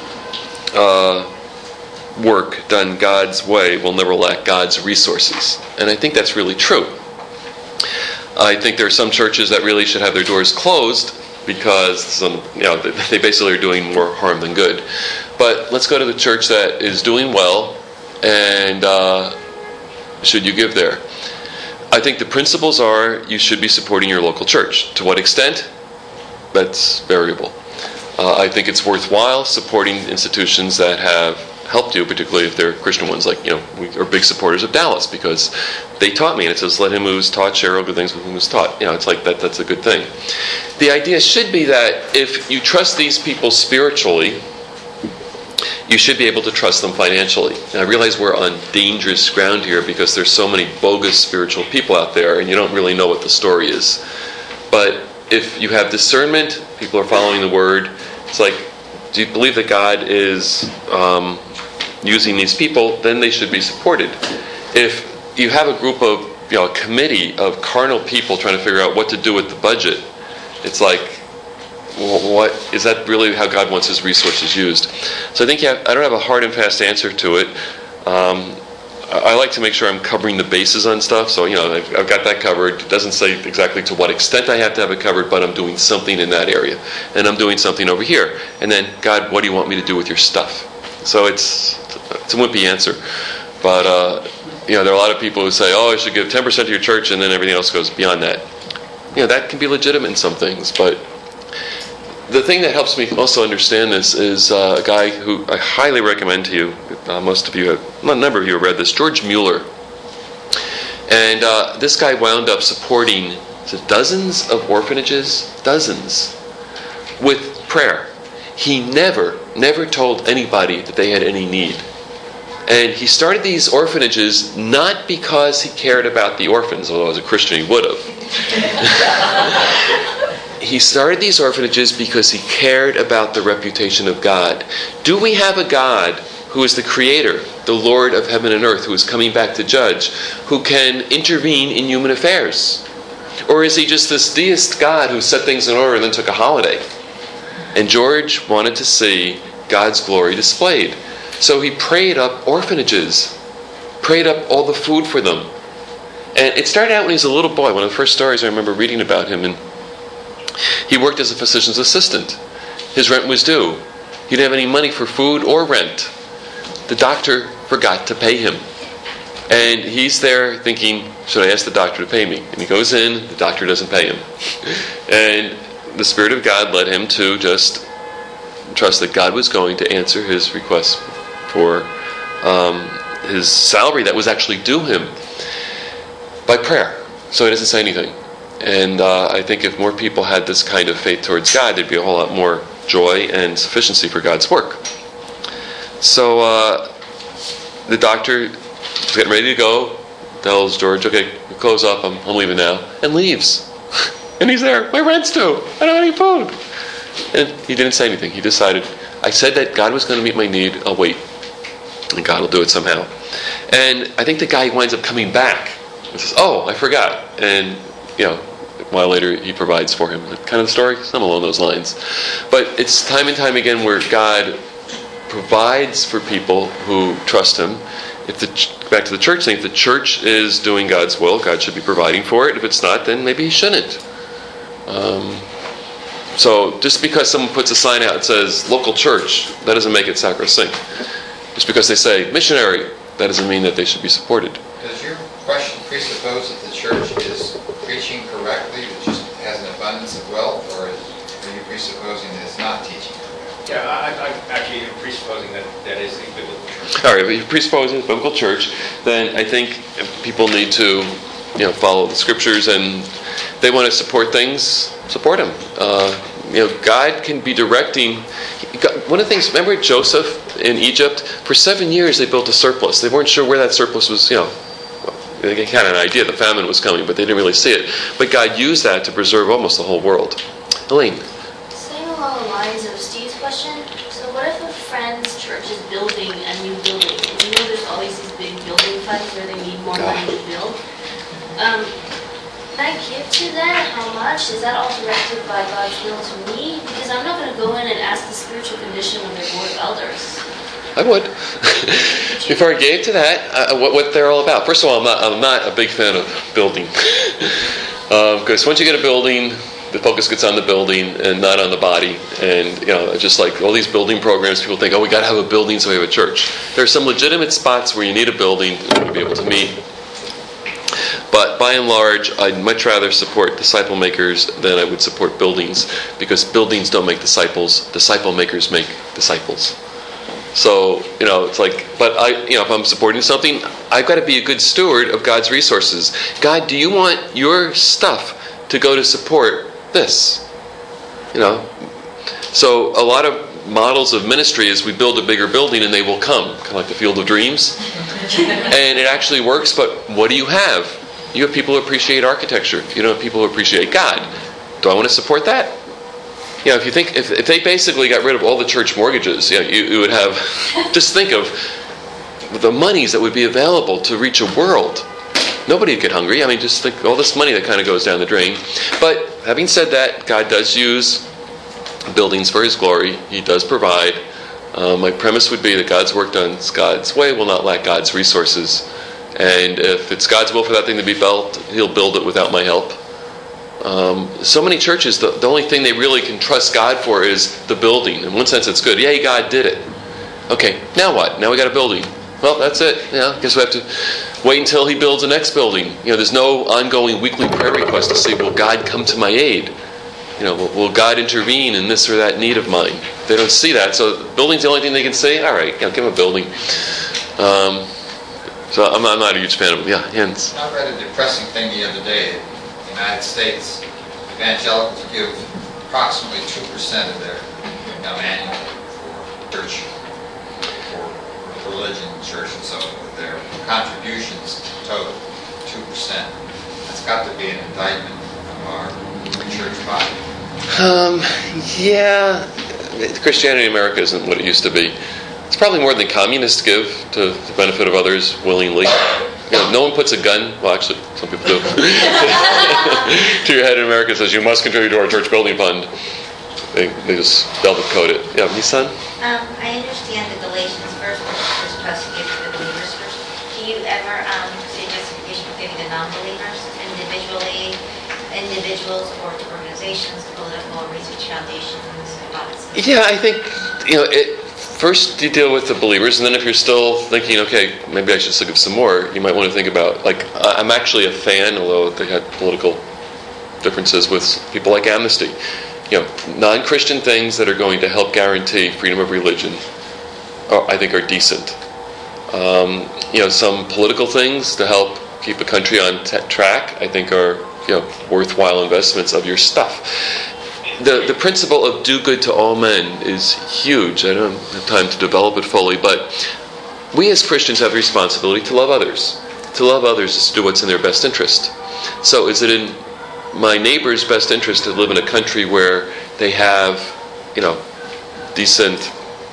work done God's way will never lack God's resources. And I think that's really true. I think there are some churches that really should have their doors closed because they basically are doing more harm than good. But let's go to the church that is doing well, and should you give there? I think the principles are you should be supporting your local church. To what extent? That's variable. I think it's worthwhile supporting institutions that have helped you, particularly if they're Christian ones. Like, we are big supporters of Dallas because they taught me, and it says, let him who is taught share all good things with whom is taught. It's like that's a good thing. The idea should be that if you trust these people spiritually, you should be able to trust them financially. And I realize we're on dangerous ground here because there's so many bogus spiritual people out there, and you don't really know what the story is. But if you have discernment, people are following the word. It's like, do you believe that God is using these people? Then they should be supported. If you have a group of, a committee of carnal people trying to figure out what to do with the budget, it's like, well, what is that really how God wants His resources used? So I think I don't have a hard and fast answer to it. I like to make sure I'm covering the bases on stuff. So, I've got that covered. It doesn't say exactly to what extent I have to have it covered, but I'm doing something in that area. And I'm doing something over here. And then, God, what do you want me to do with your stuff? So it's a wimpy answer. But, there are a lot of people who say, I should give 10% to your church, and then everything else goes beyond that. That can be legitimate in some things, but the thing that helps me also understand this is a guy who I highly recommend to you. Most of you a number of you have read this, George Mueller. And this guy wound up supporting dozens of orphanages, with prayer. He never told anybody that they had any need. And he started these orphanages not because he cared about the orphans, although as a Christian he would have. He started these orphanages because he cared about the reputation of God. Do we have a God who is the Creator, the Lord of heaven and earth, who is coming back to judge, who can intervene in human affairs? Or is He just this deist God who set things in order and then took a holiday? And George wanted to see God's glory displayed. So he prayed up orphanages, prayed up all the food for them. And it started out when he was a little boy. One of the first stories I remember reading about him, and he worked as a physician's assistant. His rent was due. He didn't have any money for food or rent. The doctor forgot to pay him. And he's there thinking, should I ask the doctor to pay me? And he goes in, the doctor doesn't pay him. And the Spirit of God led him to just trust that God was going to answer his request for his salary that was actually due him by prayer. So he doesn't say anything. And I think if more people had this kind of faith towards God, there'd be a whole lot more joy and sufficiency for God's work. So the doctor is getting ready to go, tells George, okay, close up, I'm leaving now, and leaves. And he's there, my rent's due, I don't have any food. And he didn't say anything. He decided, I said that God was going to meet my need. I'll wait. And God will do it somehow. And I think the guy winds up coming back and says, oh, I forgot. And, a while later he provides for him. Kind of the story? Something along those lines. But it's time and time again where God provides for people who trust him. Back to the church thing, if the church is doing God's will, God should be providing for it. If it's not, then maybe he shouldn't. So just because someone puts a sign out that says local church, that doesn't make it sacrosanct. Just because they say missionary, that doesn't mean that they should be supported. Does your question presuppose that the church is preaching correctly, that just has an abundance of wealth, or are you presupposing that it's not teaching correctly? Yeah, I'm actually presupposing that is a biblical church. All right, if you're presupposing a biblical church, then I think people need to, follow the scriptures, and they want to support things, support them. God can be directing. One of the things, remember Joseph in Egypt? For 7 years they built a surplus. They weren't sure where that surplus was, they had an idea the famine was coming, but they didn't really see it. But God used that to preserve almost the whole world. Elaine? Same along the lines of Steve's question. So what if a friend's church is building a new building? And there's always these big building funds where they need more money to build. Can I give to that? How much? Is that all directed by God's will to me? Because I'm not going to go in and ask the spiritual condition of their board of elders. I would. Before I gave to that, what they're all about. First of all, I'm not a big fan of building. Because once you get a building, the focus gets on the building and not on the body. And, just like all these building programs, people think, we got to have a building so we have a church. There are some legitimate spots where you need a building to be able to meet. But by and large, I'd much rather support disciple makers than I would support buildings, because buildings don't make disciples. Disciple makers make disciples. So, it's like, but if I'm supporting something, I've got to be a good steward of God's resources. God, do you want your stuff to go to support this? So a lot of models of ministry is we build a bigger building and they will come, kind of like the Field of Dreams. And it actually works, but what do you have? You have people who appreciate architecture. You don't have people who appreciate God. Do I want to support that? If you think, if they basically got rid of all the church mortgages, you would have, just think of the monies that would be available to reach a world. Nobody would get hungry. Just think all this money that kind of goes down the drain. But having said that, God does use buildings for his glory. He does provide. My premise would be that God's work done God's way will not lack God's resources. And if it's God's will for that thing to be built, he'll build it without my help. So many churches, the only thing they really can trust God for is the building. In one sense, it's good. Yay, God did it. Okay, now what? Now we got a building. Well, that's it. I guess we have to wait until he builds the next building. There's no ongoing weekly prayer request to say, will God come to my aid? Will God intervene in this or that need of mine? They don't see that. So building's the only thing they can say. All right, give them a building. So I'm not a huge fan of them. Yeah, Jens. I read a depressing thing the other day. In the United States, evangelicals give approximately 2% of their annually for church, for religion, church, and so forth. Their contributions total 2%. That's got to be an indictment of our church body. Yeah, Christianity in America isn't what it used to be. It's probably more than communists give to the benefit of others willingly. No one puts a gun, well actually some people do, to your head in America and says you must contribute to our church building fund. They just velvet coat it. Yeah, Nissan? I understand the Galatians verse where we're supposed to give to the believers first. Do you ever say justification for giving to non-believers, individuals or to organizations, political or research foundations, and Yeah, I think, first you deal with the believers, and then if you're still thinking, okay, maybe I should still give some more, you might want to think about, I'm actually a fan, although they had political differences with people like Amnesty. Non-Christian things that are going to help guarantee freedom of religion, I think are decent. Some political things to help keep a country on track, I think are, worthwhile investments of your stuff. The principle of do good to all men is huge. I don't have time to develop it fully, but we as Christians have the responsibility to love others. To love others is to do what's in their best interest. So is it in my neighbor's best interest to live in a country where they have, decent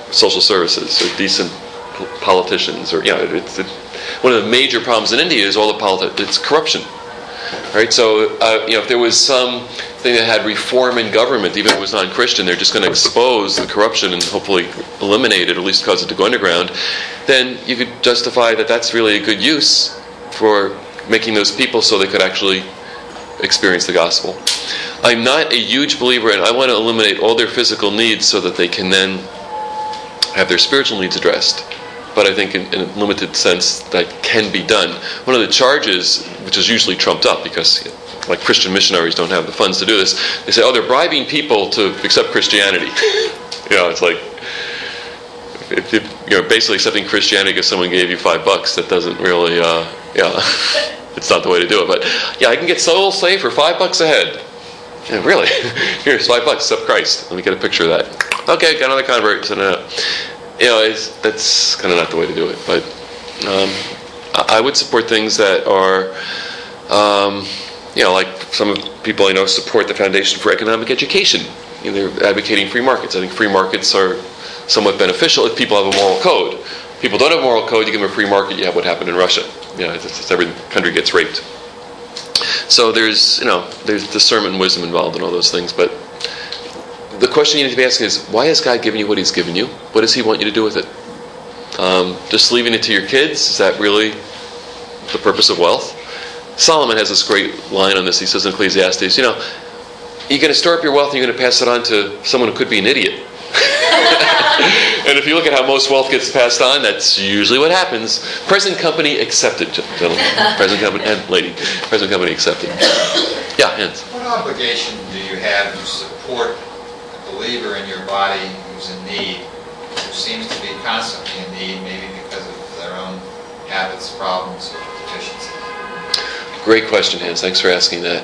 social services or decent politicians, or one of the major problems in India is all the it's corruption. Right, so if there was some thing that had reform in government, even if it was non-Christian, they're just going to expose the corruption and hopefully eliminate it, or at least cause it to go underground. Then you could justify that that's really a good use for making those people so they could actually experience the gospel. I'm not a huge believer in I want to eliminate all their physical needs so that they can then have their spiritual needs addressed. But I think in a limited sense that can be done. One of the charges, which is usually trumped up because like Christian missionaries don't have the funds to do this, they say, they're bribing people to accept Christianity. It's like, if you're basically accepting Christianity because someone gave you $5, that doesn't really, it's not the way to do it. But I can get soul saved for $5 a head. Yeah, really? Here's $5, accept Christ. Let me get a picture of that. Okay, got another convert. So that's kind of not the way to do it. But I would support things that are, like some people I know support the Foundation for Economic Education. They're advocating free markets. I think free markets are somewhat beneficial if people have a moral code. If people don't have a moral code, you give them a free market, you have what happened in Russia. Every country gets raped. So there's discernment and wisdom involved in all those things. But the question you need to be asking is, why has God given you what He's given you? What does He want you to do with it? Just leaving it to your kids, is that really the purpose of wealth? Solomon has this great line on this. He says in Ecclesiastes, you're going to store up your wealth and you're going to pass it on to someone who could be an idiot. And if you look at how most wealth gets passed on, that's usually what happens. Present company accepted, gentlemen. Present company and lady. Present company accepted. Yeah, Hans. What obligation do you have to support a believer in your body who's in need, who seems to be constantly in need, maybe because of their own habits, problems, or deficiencies? Great question, Hans. Thanks for asking that.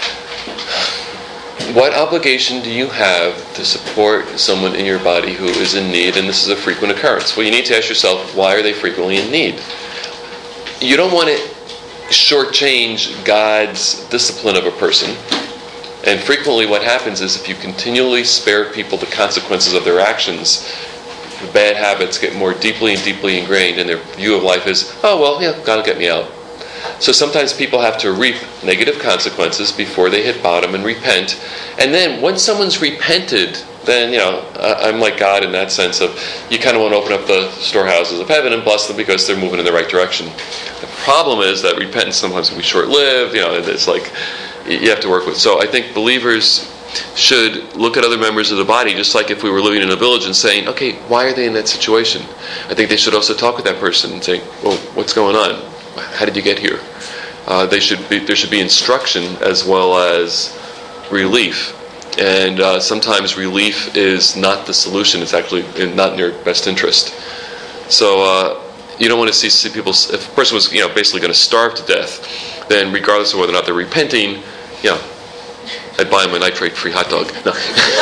What obligation do you have to support someone in your body who is in need, and this is a frequent occurrence? Well, you need to ask yourself, why are they frequently in need? You don't want to shortchange God's discipline of a person. And frequently what happens is if you continually spare people the consequences of their actions, the bad habits get more deeply and deeply ingrained, and their view of life is, God will get me out. So sometimes people have to reap negative consequences before they hit bottom and repent. And then once someone's repented, then, I'm like God in that sense of you kind of want to open up the storehouses of heaven and bless them because they're moving in the right direction. The problem is that repentance sometimes can be short-lived. It's like you have to work with. So I think believers should look at other members of the body, just like if we were living in a village and saying, okay, why are they in that situation? I think they should also talk with that person and say, well, what's going on? How did you get here? There should be instruction as well as relief. And sometimes relief is not the solution. It's actually not in your best interest. So you don't want to see people, if a person was basically going to starve to death, then regardless of whether or not they're repenting, I'd buy them a nitrate-free hot dog. No.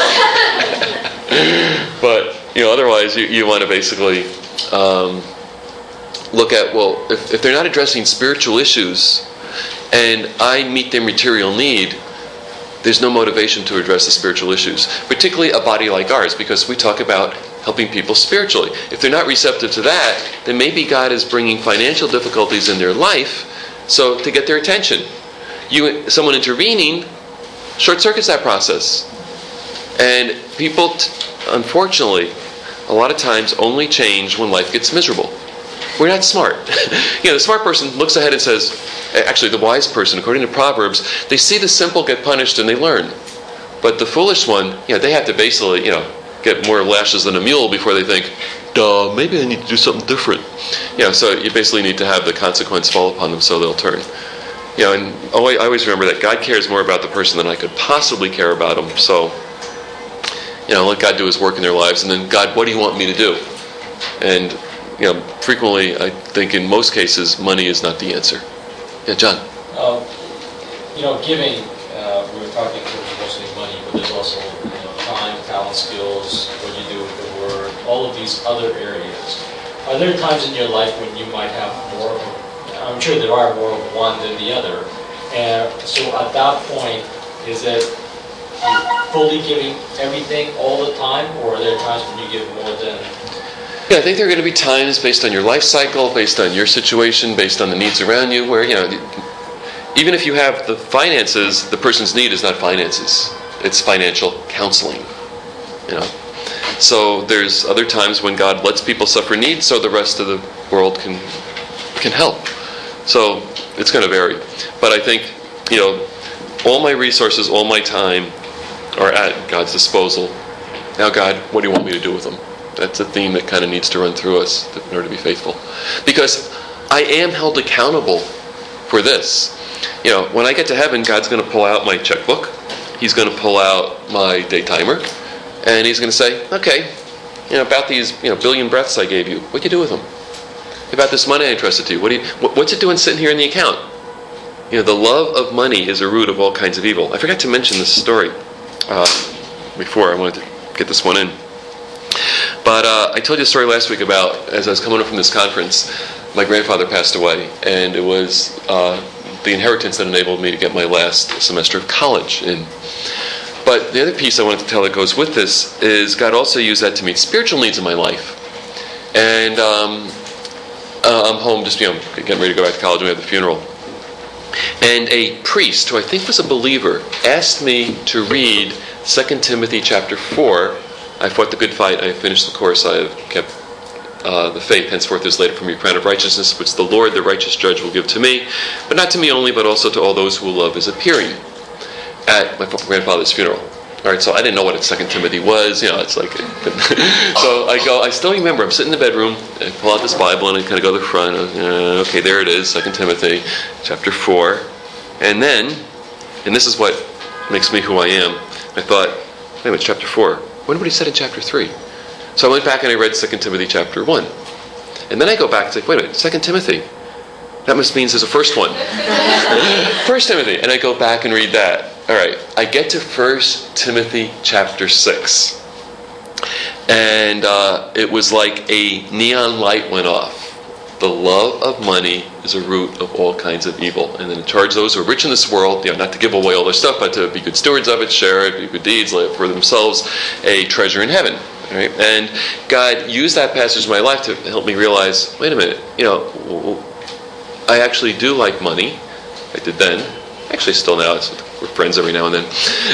But otherwise you want to basically look at, well, if they're not addressing spiritual issues and I meet their material need, there's no motivation to address the spiritual issues, particularly a body like ours, because we talk about helping people spiritually. If they're not receptive to that, then maybe God is bringing financial difficulties in their life so to get their attention. Someone intervening short-circuits that process. And people, unfortunately, a lot of times only change when life gets miserable. We're not smart. The smart person looks ahead and says, actually the wise person, according to Proverbs, they see the simple get punished and they learn. But the foolish one, they have to basically, get more lashes than a mule before they think, duh, maybe I need to do something different. So you basically need to have the consequence fall upon them so they'll turn. And I always remember that God cares more about the person than I could possibly care about them. So, let God do His work in their lives, and then, God, what do you want me to do? And frequently, I think in most cases, money is not the answer. Yeah, John. Giving, we were talking mostly money, but there's also time, talent, skills, what you do with the Word, all of these other areas. Are there times in your life when you might have more of, I'm sure there are more of one than the other, and so at that point, is it fully giving everything all the time, or are there times when you give more than? Yeah, I think there are going to be times based on your life cycle, based on your situation, based on the needs around you, where, even if you have the finances, the person's need is not finances. It's financial counseling. So there's other times when God lets people suffer need so the rest of the world can help. So it's going to vary. But I think, all my resources, all my time are at God's disposal. Now, God, what do you want me to do with them? That's a theme that kind of needs to run through us in order to be faithful. Because I am held accountable for this. When I get to heaven, God's going to pull out my checkbook. He's going to pull out my day timer. And He's going to say, okay, about these billion breaths I gave you, what do you do with them? About this money I entrusted to you, what's it doing sitting here in the account? The love of money is a root of all kinds of evil. I forgot to mention this story before. I wanted to get this one in. But I told you a story last week about, as I was coming up from this conference, my grandfather passed away, and it was the inheritance that enabled me to get my last semester of college in. But the other piece I wanted to tell that goes with this is God also used that to meet spiritual needs in my life. And I'm home just getting ready to go back to college, and we have the funeral. And a priest, who I think was a believer, asked me to read 2 Timothy chapter 4. I fought the good fight, I finished the course, I have kept the faith, henceforth is laid from your crown of righteousness, which the Lord, the righteous judge, will give to me, but not to me only, but also to all those who will love his appearing, at my grandfather's funeral. All right, so I didn't know what 2 Timothy was, it's like... So I still remember, I'm sitting in the bedroom, I pull out this Bible, and I kind of go to the front, okay, there it is, 2 Timothy, chapter 4, and this is what makes me who I am, I thought, wait a minute, chapter 4, what he said in chapter 3? So I went back and I read 2 Timothy chapter 1. And then I go back and say, wait a minute, 2 Timothy, that must mean there's a first one. 1 Timothy, and I go back and read that. All right, I get to 1 Timothy chapter 6. And it was like a neon light went off. The love of money is a root of all kinds of evil. And then charge those who are rich in this world, not to give away all their stuff, but to be good stewards of it, share it, do good deeds, lay up for themselves a treasure in heaven. Right? And God used that passage in my life to help me realize, wait a minute, I actually do like money. I did then. Actually, still now. We're friends every now and then.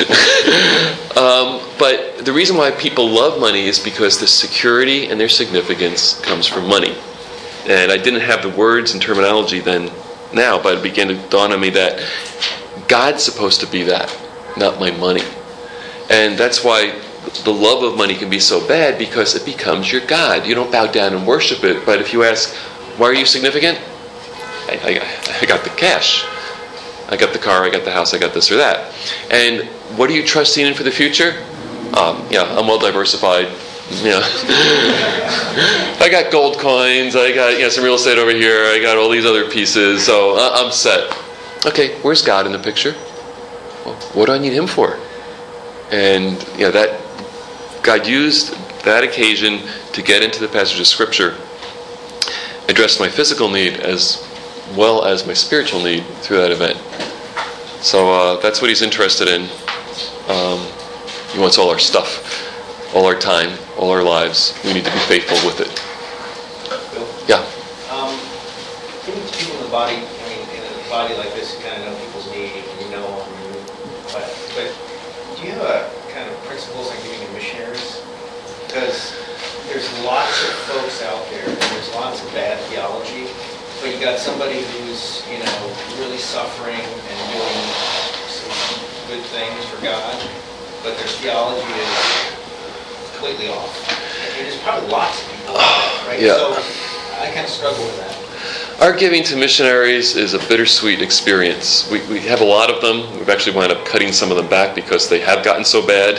But the reason why people love money is because the security and their significance comes from money. And I didn't have the words and terminology then, now, but it began to dawn on me that God's supposed to be that, not my money. And that's why the love of money can be so bad, because it becomes your God. You don't bow down and worship it, but if you ask, why are you significant? I got the cash. I got the car, I got the house, I got this or that. And what are you trusting in for the future? I'm well diversified. I got gold coins, I got some real estate over here, I got all these other pieces, so I'm set. Okay, where's God in the picture? Well, what do I need Him for? And that God used that occasion to get into the passage of Scripture, address my physical need as well as my spiritual need through that event. So that's what He's interested in. He wants all our stuff, all our time, all our lives. We need to be faithful with it. Bill? Yeah. Getting people in the body, in a body like this, you kind of know people's need, and you know them. But do you have a kind of principles on giving to missionaries? Because there's lots of folks out there, and there's lots of bad theology, but you got somebody who's, really suffering and doing some good things for God, but their theology is completely off. And there's probably lots of people out there, right? Yeah. So I kind of struggle with that. Our giving to missionaries is a bittersweet experience. We have a lot of them. We've actually wound up cutting some of them back because they have gotten so bad.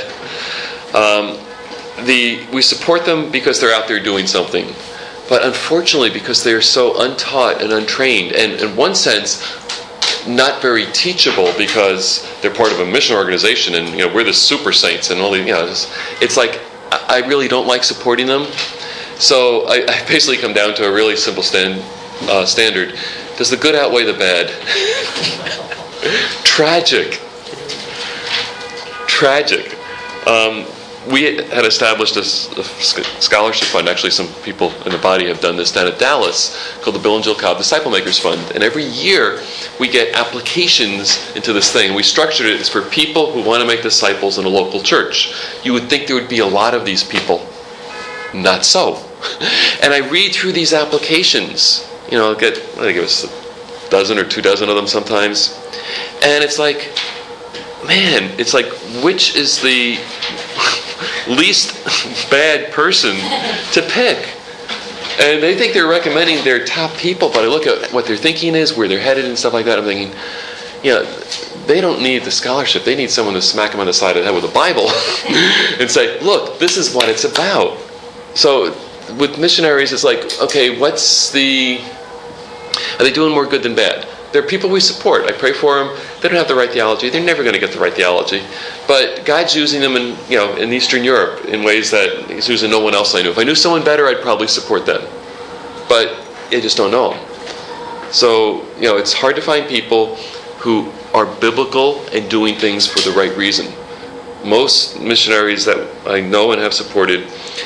We support them because they're out there doing something. But unfortunately, because they are so untaught and untrained, and in one sense, not very teachable, because they're part of a mission organization, and we're the super saints, and all the it's like I really don't like supporting them. So I basically come down to a really simple standard: does the good outweigh the bad? Tragic. We had established a scholarship fund. Actually, some people in the body have done this down at Dallas, called the Bill and Jill Cobb Disciple Makers Fund. And every year, we get applications into this thing. We structured it as for people who want to make disciples in a local church. You would think there would be a lot of these people. Not so. And I read through these applications. I'll get, I think it was a dozen or 2 dozen of them sometimes. And it's like, man, it's like, which is the least bad person to pick? And they think they're recommending their top people, but I look at what their thinking is, where they're headed and stuff like that. I'm thinking, they don't need the scholarship. They need someone to smack them on the side of the head with a Bible and say, look, this is what it's about. So with missionaries, it's like, okay, are they doing more good than bad? They're people we support. I pray for them. They don't have the right theology. They're never going to get the right theology. But God's using them in Eastern Europe in ways that He's using no one else I knew. If I knew someone better, I'd probably support them. But I just don't know them. So, it's hard to find people who are biblical and doing things for the right reason. Most missionaries that I know and have supported,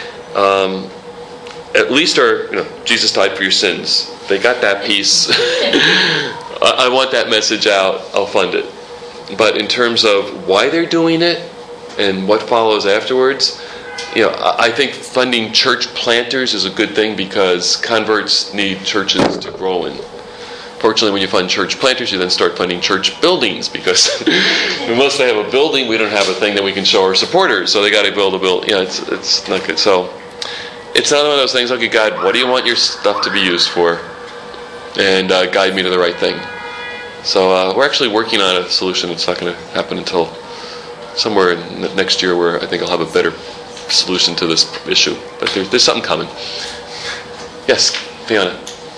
at least are, Jesus died for your sins. They got that piece. I want that message out. I'll fund it. But in terms of why they're doing it and what follows afterwards, I think funding church planters is a good thing because converts need churches to grow in. Fortunately, when you fund church planters, you then start funding church buildings because unless they have a building, we don't have a thing that we can show our supporters. So they got to build a building. It's not good. So it's not one of those things. Okay, God, what do you want your stuff to be used for? And guide me to the right thing. So we're actually working on a solution. It's not going to happen until somewhere next year where I think I'll have a better solution to this issue. But there's something coming. Yes, Fiona.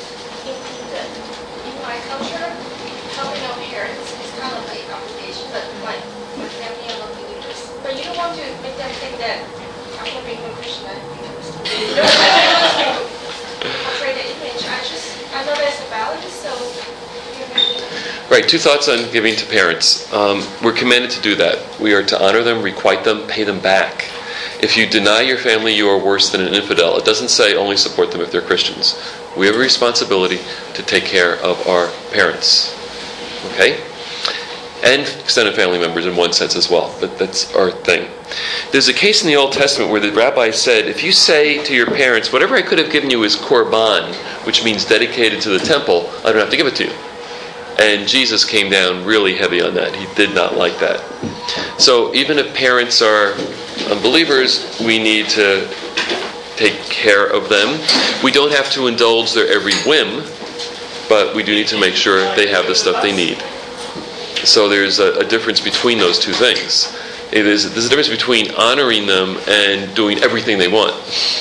In my culture, helping our parents is kind of like obligation, but like for family and non-believers. But you don't want to make them think that I'm not being a Christian. You don't want to portray the image. I know there's a balance, so Right, 2 thoughts on giving to parents. We're commanded to do that. We are to honor them, requite them, pay them back. If you deny your family, you are worse than an infidel. It doesn't say only support them if they're Christians. We have a responsibility to take care of our parents. Okay? And extended family members in one sense as well. But that's our thing. There's a case in the Old Testament where the rabbi said, if you say to your parents, whatever I could have given you is korban, which means dedicated to the temple, I don't have to give it to you. And Jesus came down really heavy on that. He did not like that. So even if parents are unbelievers, we need to take care of them. We don't have to indulge their every whim, but we do need to make sure they have the stuff they need. So there's a difference between those two things. There's a difference between honoring them and doing everything they want.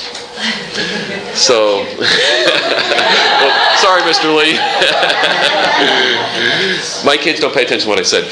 So, well, sorry, Mr. Lee. My kids don't pay attention to what I said.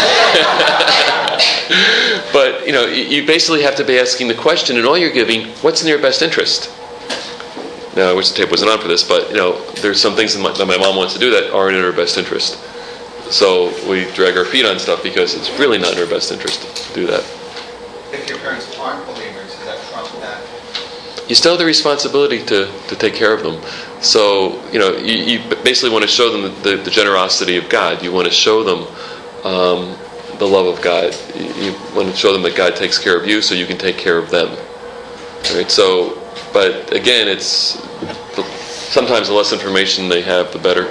But, you basically have to be asking the question in all you're giving, what's in their best interest? Now, I wish the tape wasn't on for this, but, there's some things that my mom wants to do that aren't in her best interest. So we drag our feet on stuff because it's really not in our best interest to do that. If your parents aren't believers, does that trump that? You still have the responsibility to take care of them. So, you basically want to show them the generosity of God. You want to show them the love of God. You want to show them that God takes care of you so you can take care of them. Right? So, but again, it's sometimes the less information they have, the better.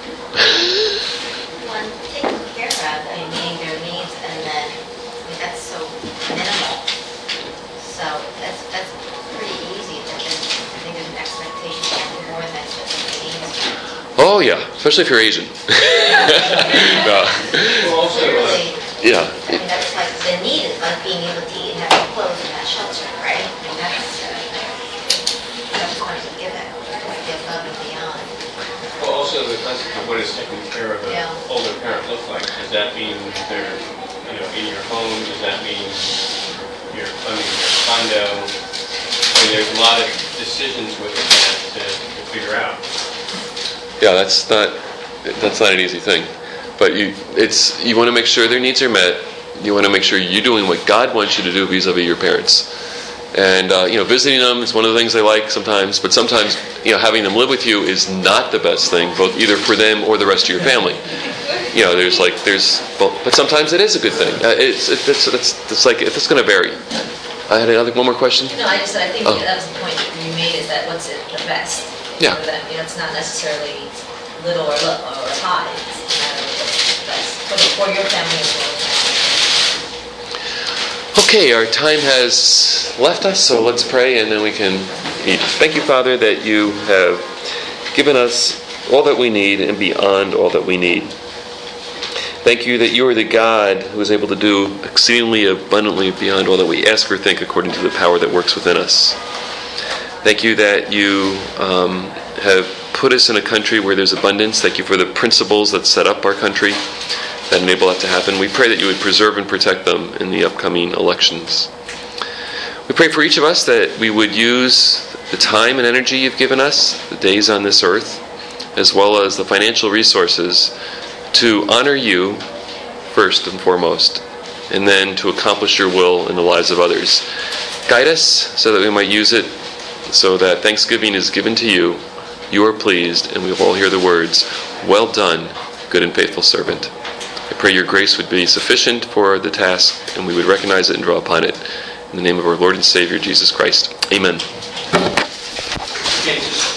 Taking care of, meeting their needs, and then, that's so minimal. So that's pretty easy. I think there's an expectation of more than just needs. Oh yeah, especially if you're Asian. No. Well, also, Really, Yeah. that's like the need is like being able to eat and have clothes and have shelter, right? That's what you give it, like above and beyond. Well, also the concept of what is taking care of an older parent look like. Does that mean they're, in your home? Does that mean you're funding their condo? I mean, there's a lot of decisions within that to figure out. Yeah, that's not an easy thing. But you want to make sure their needs are met, You want to make sure you're doing what God wants you to do vis-a-vis your parents. And, visiting them is one of the things they like sometimes, but sometimes, having them live with you is not the best thing, both either for them or the rest of your family. But sometimes it is a good thing. It's going to vary. I had one more question. No, I just said I think that was the point you made, is that what's it the best? Yeah. For them. It's not necessarily little or high. It's a matter of what's the best for your family as well. Okay, our time has left us, so let's pray and then we can eat. Thank you, Father, that you have given us all that we need and beyond all that we need. Thank you that you are the God who is able to do exceedingly abundantly beyond all that we ask or think, according to the power that works within us. Thank you that you have put us in a country where there's abundance. Thank you for the principles that set up our country that enable that to happen. We pray that you would preserve and protect them in the upcoming elections. We pray for each of us that we would use the time and energy you've given us, the days on this earth, as well as the financial resources, to honor you first and foremost, and then to accomplish your will in the lives of others. Guide us so that we might use it, so that Thanksgiving is given to you, you are pleased, and we will all hear the words, "Well done, good and faithful servant." I pray your grace would be sufficient for the task, and we would recognize it and draw upon it. In the name of our Lord and Savior, Jesus Christ. Amen. Okay, just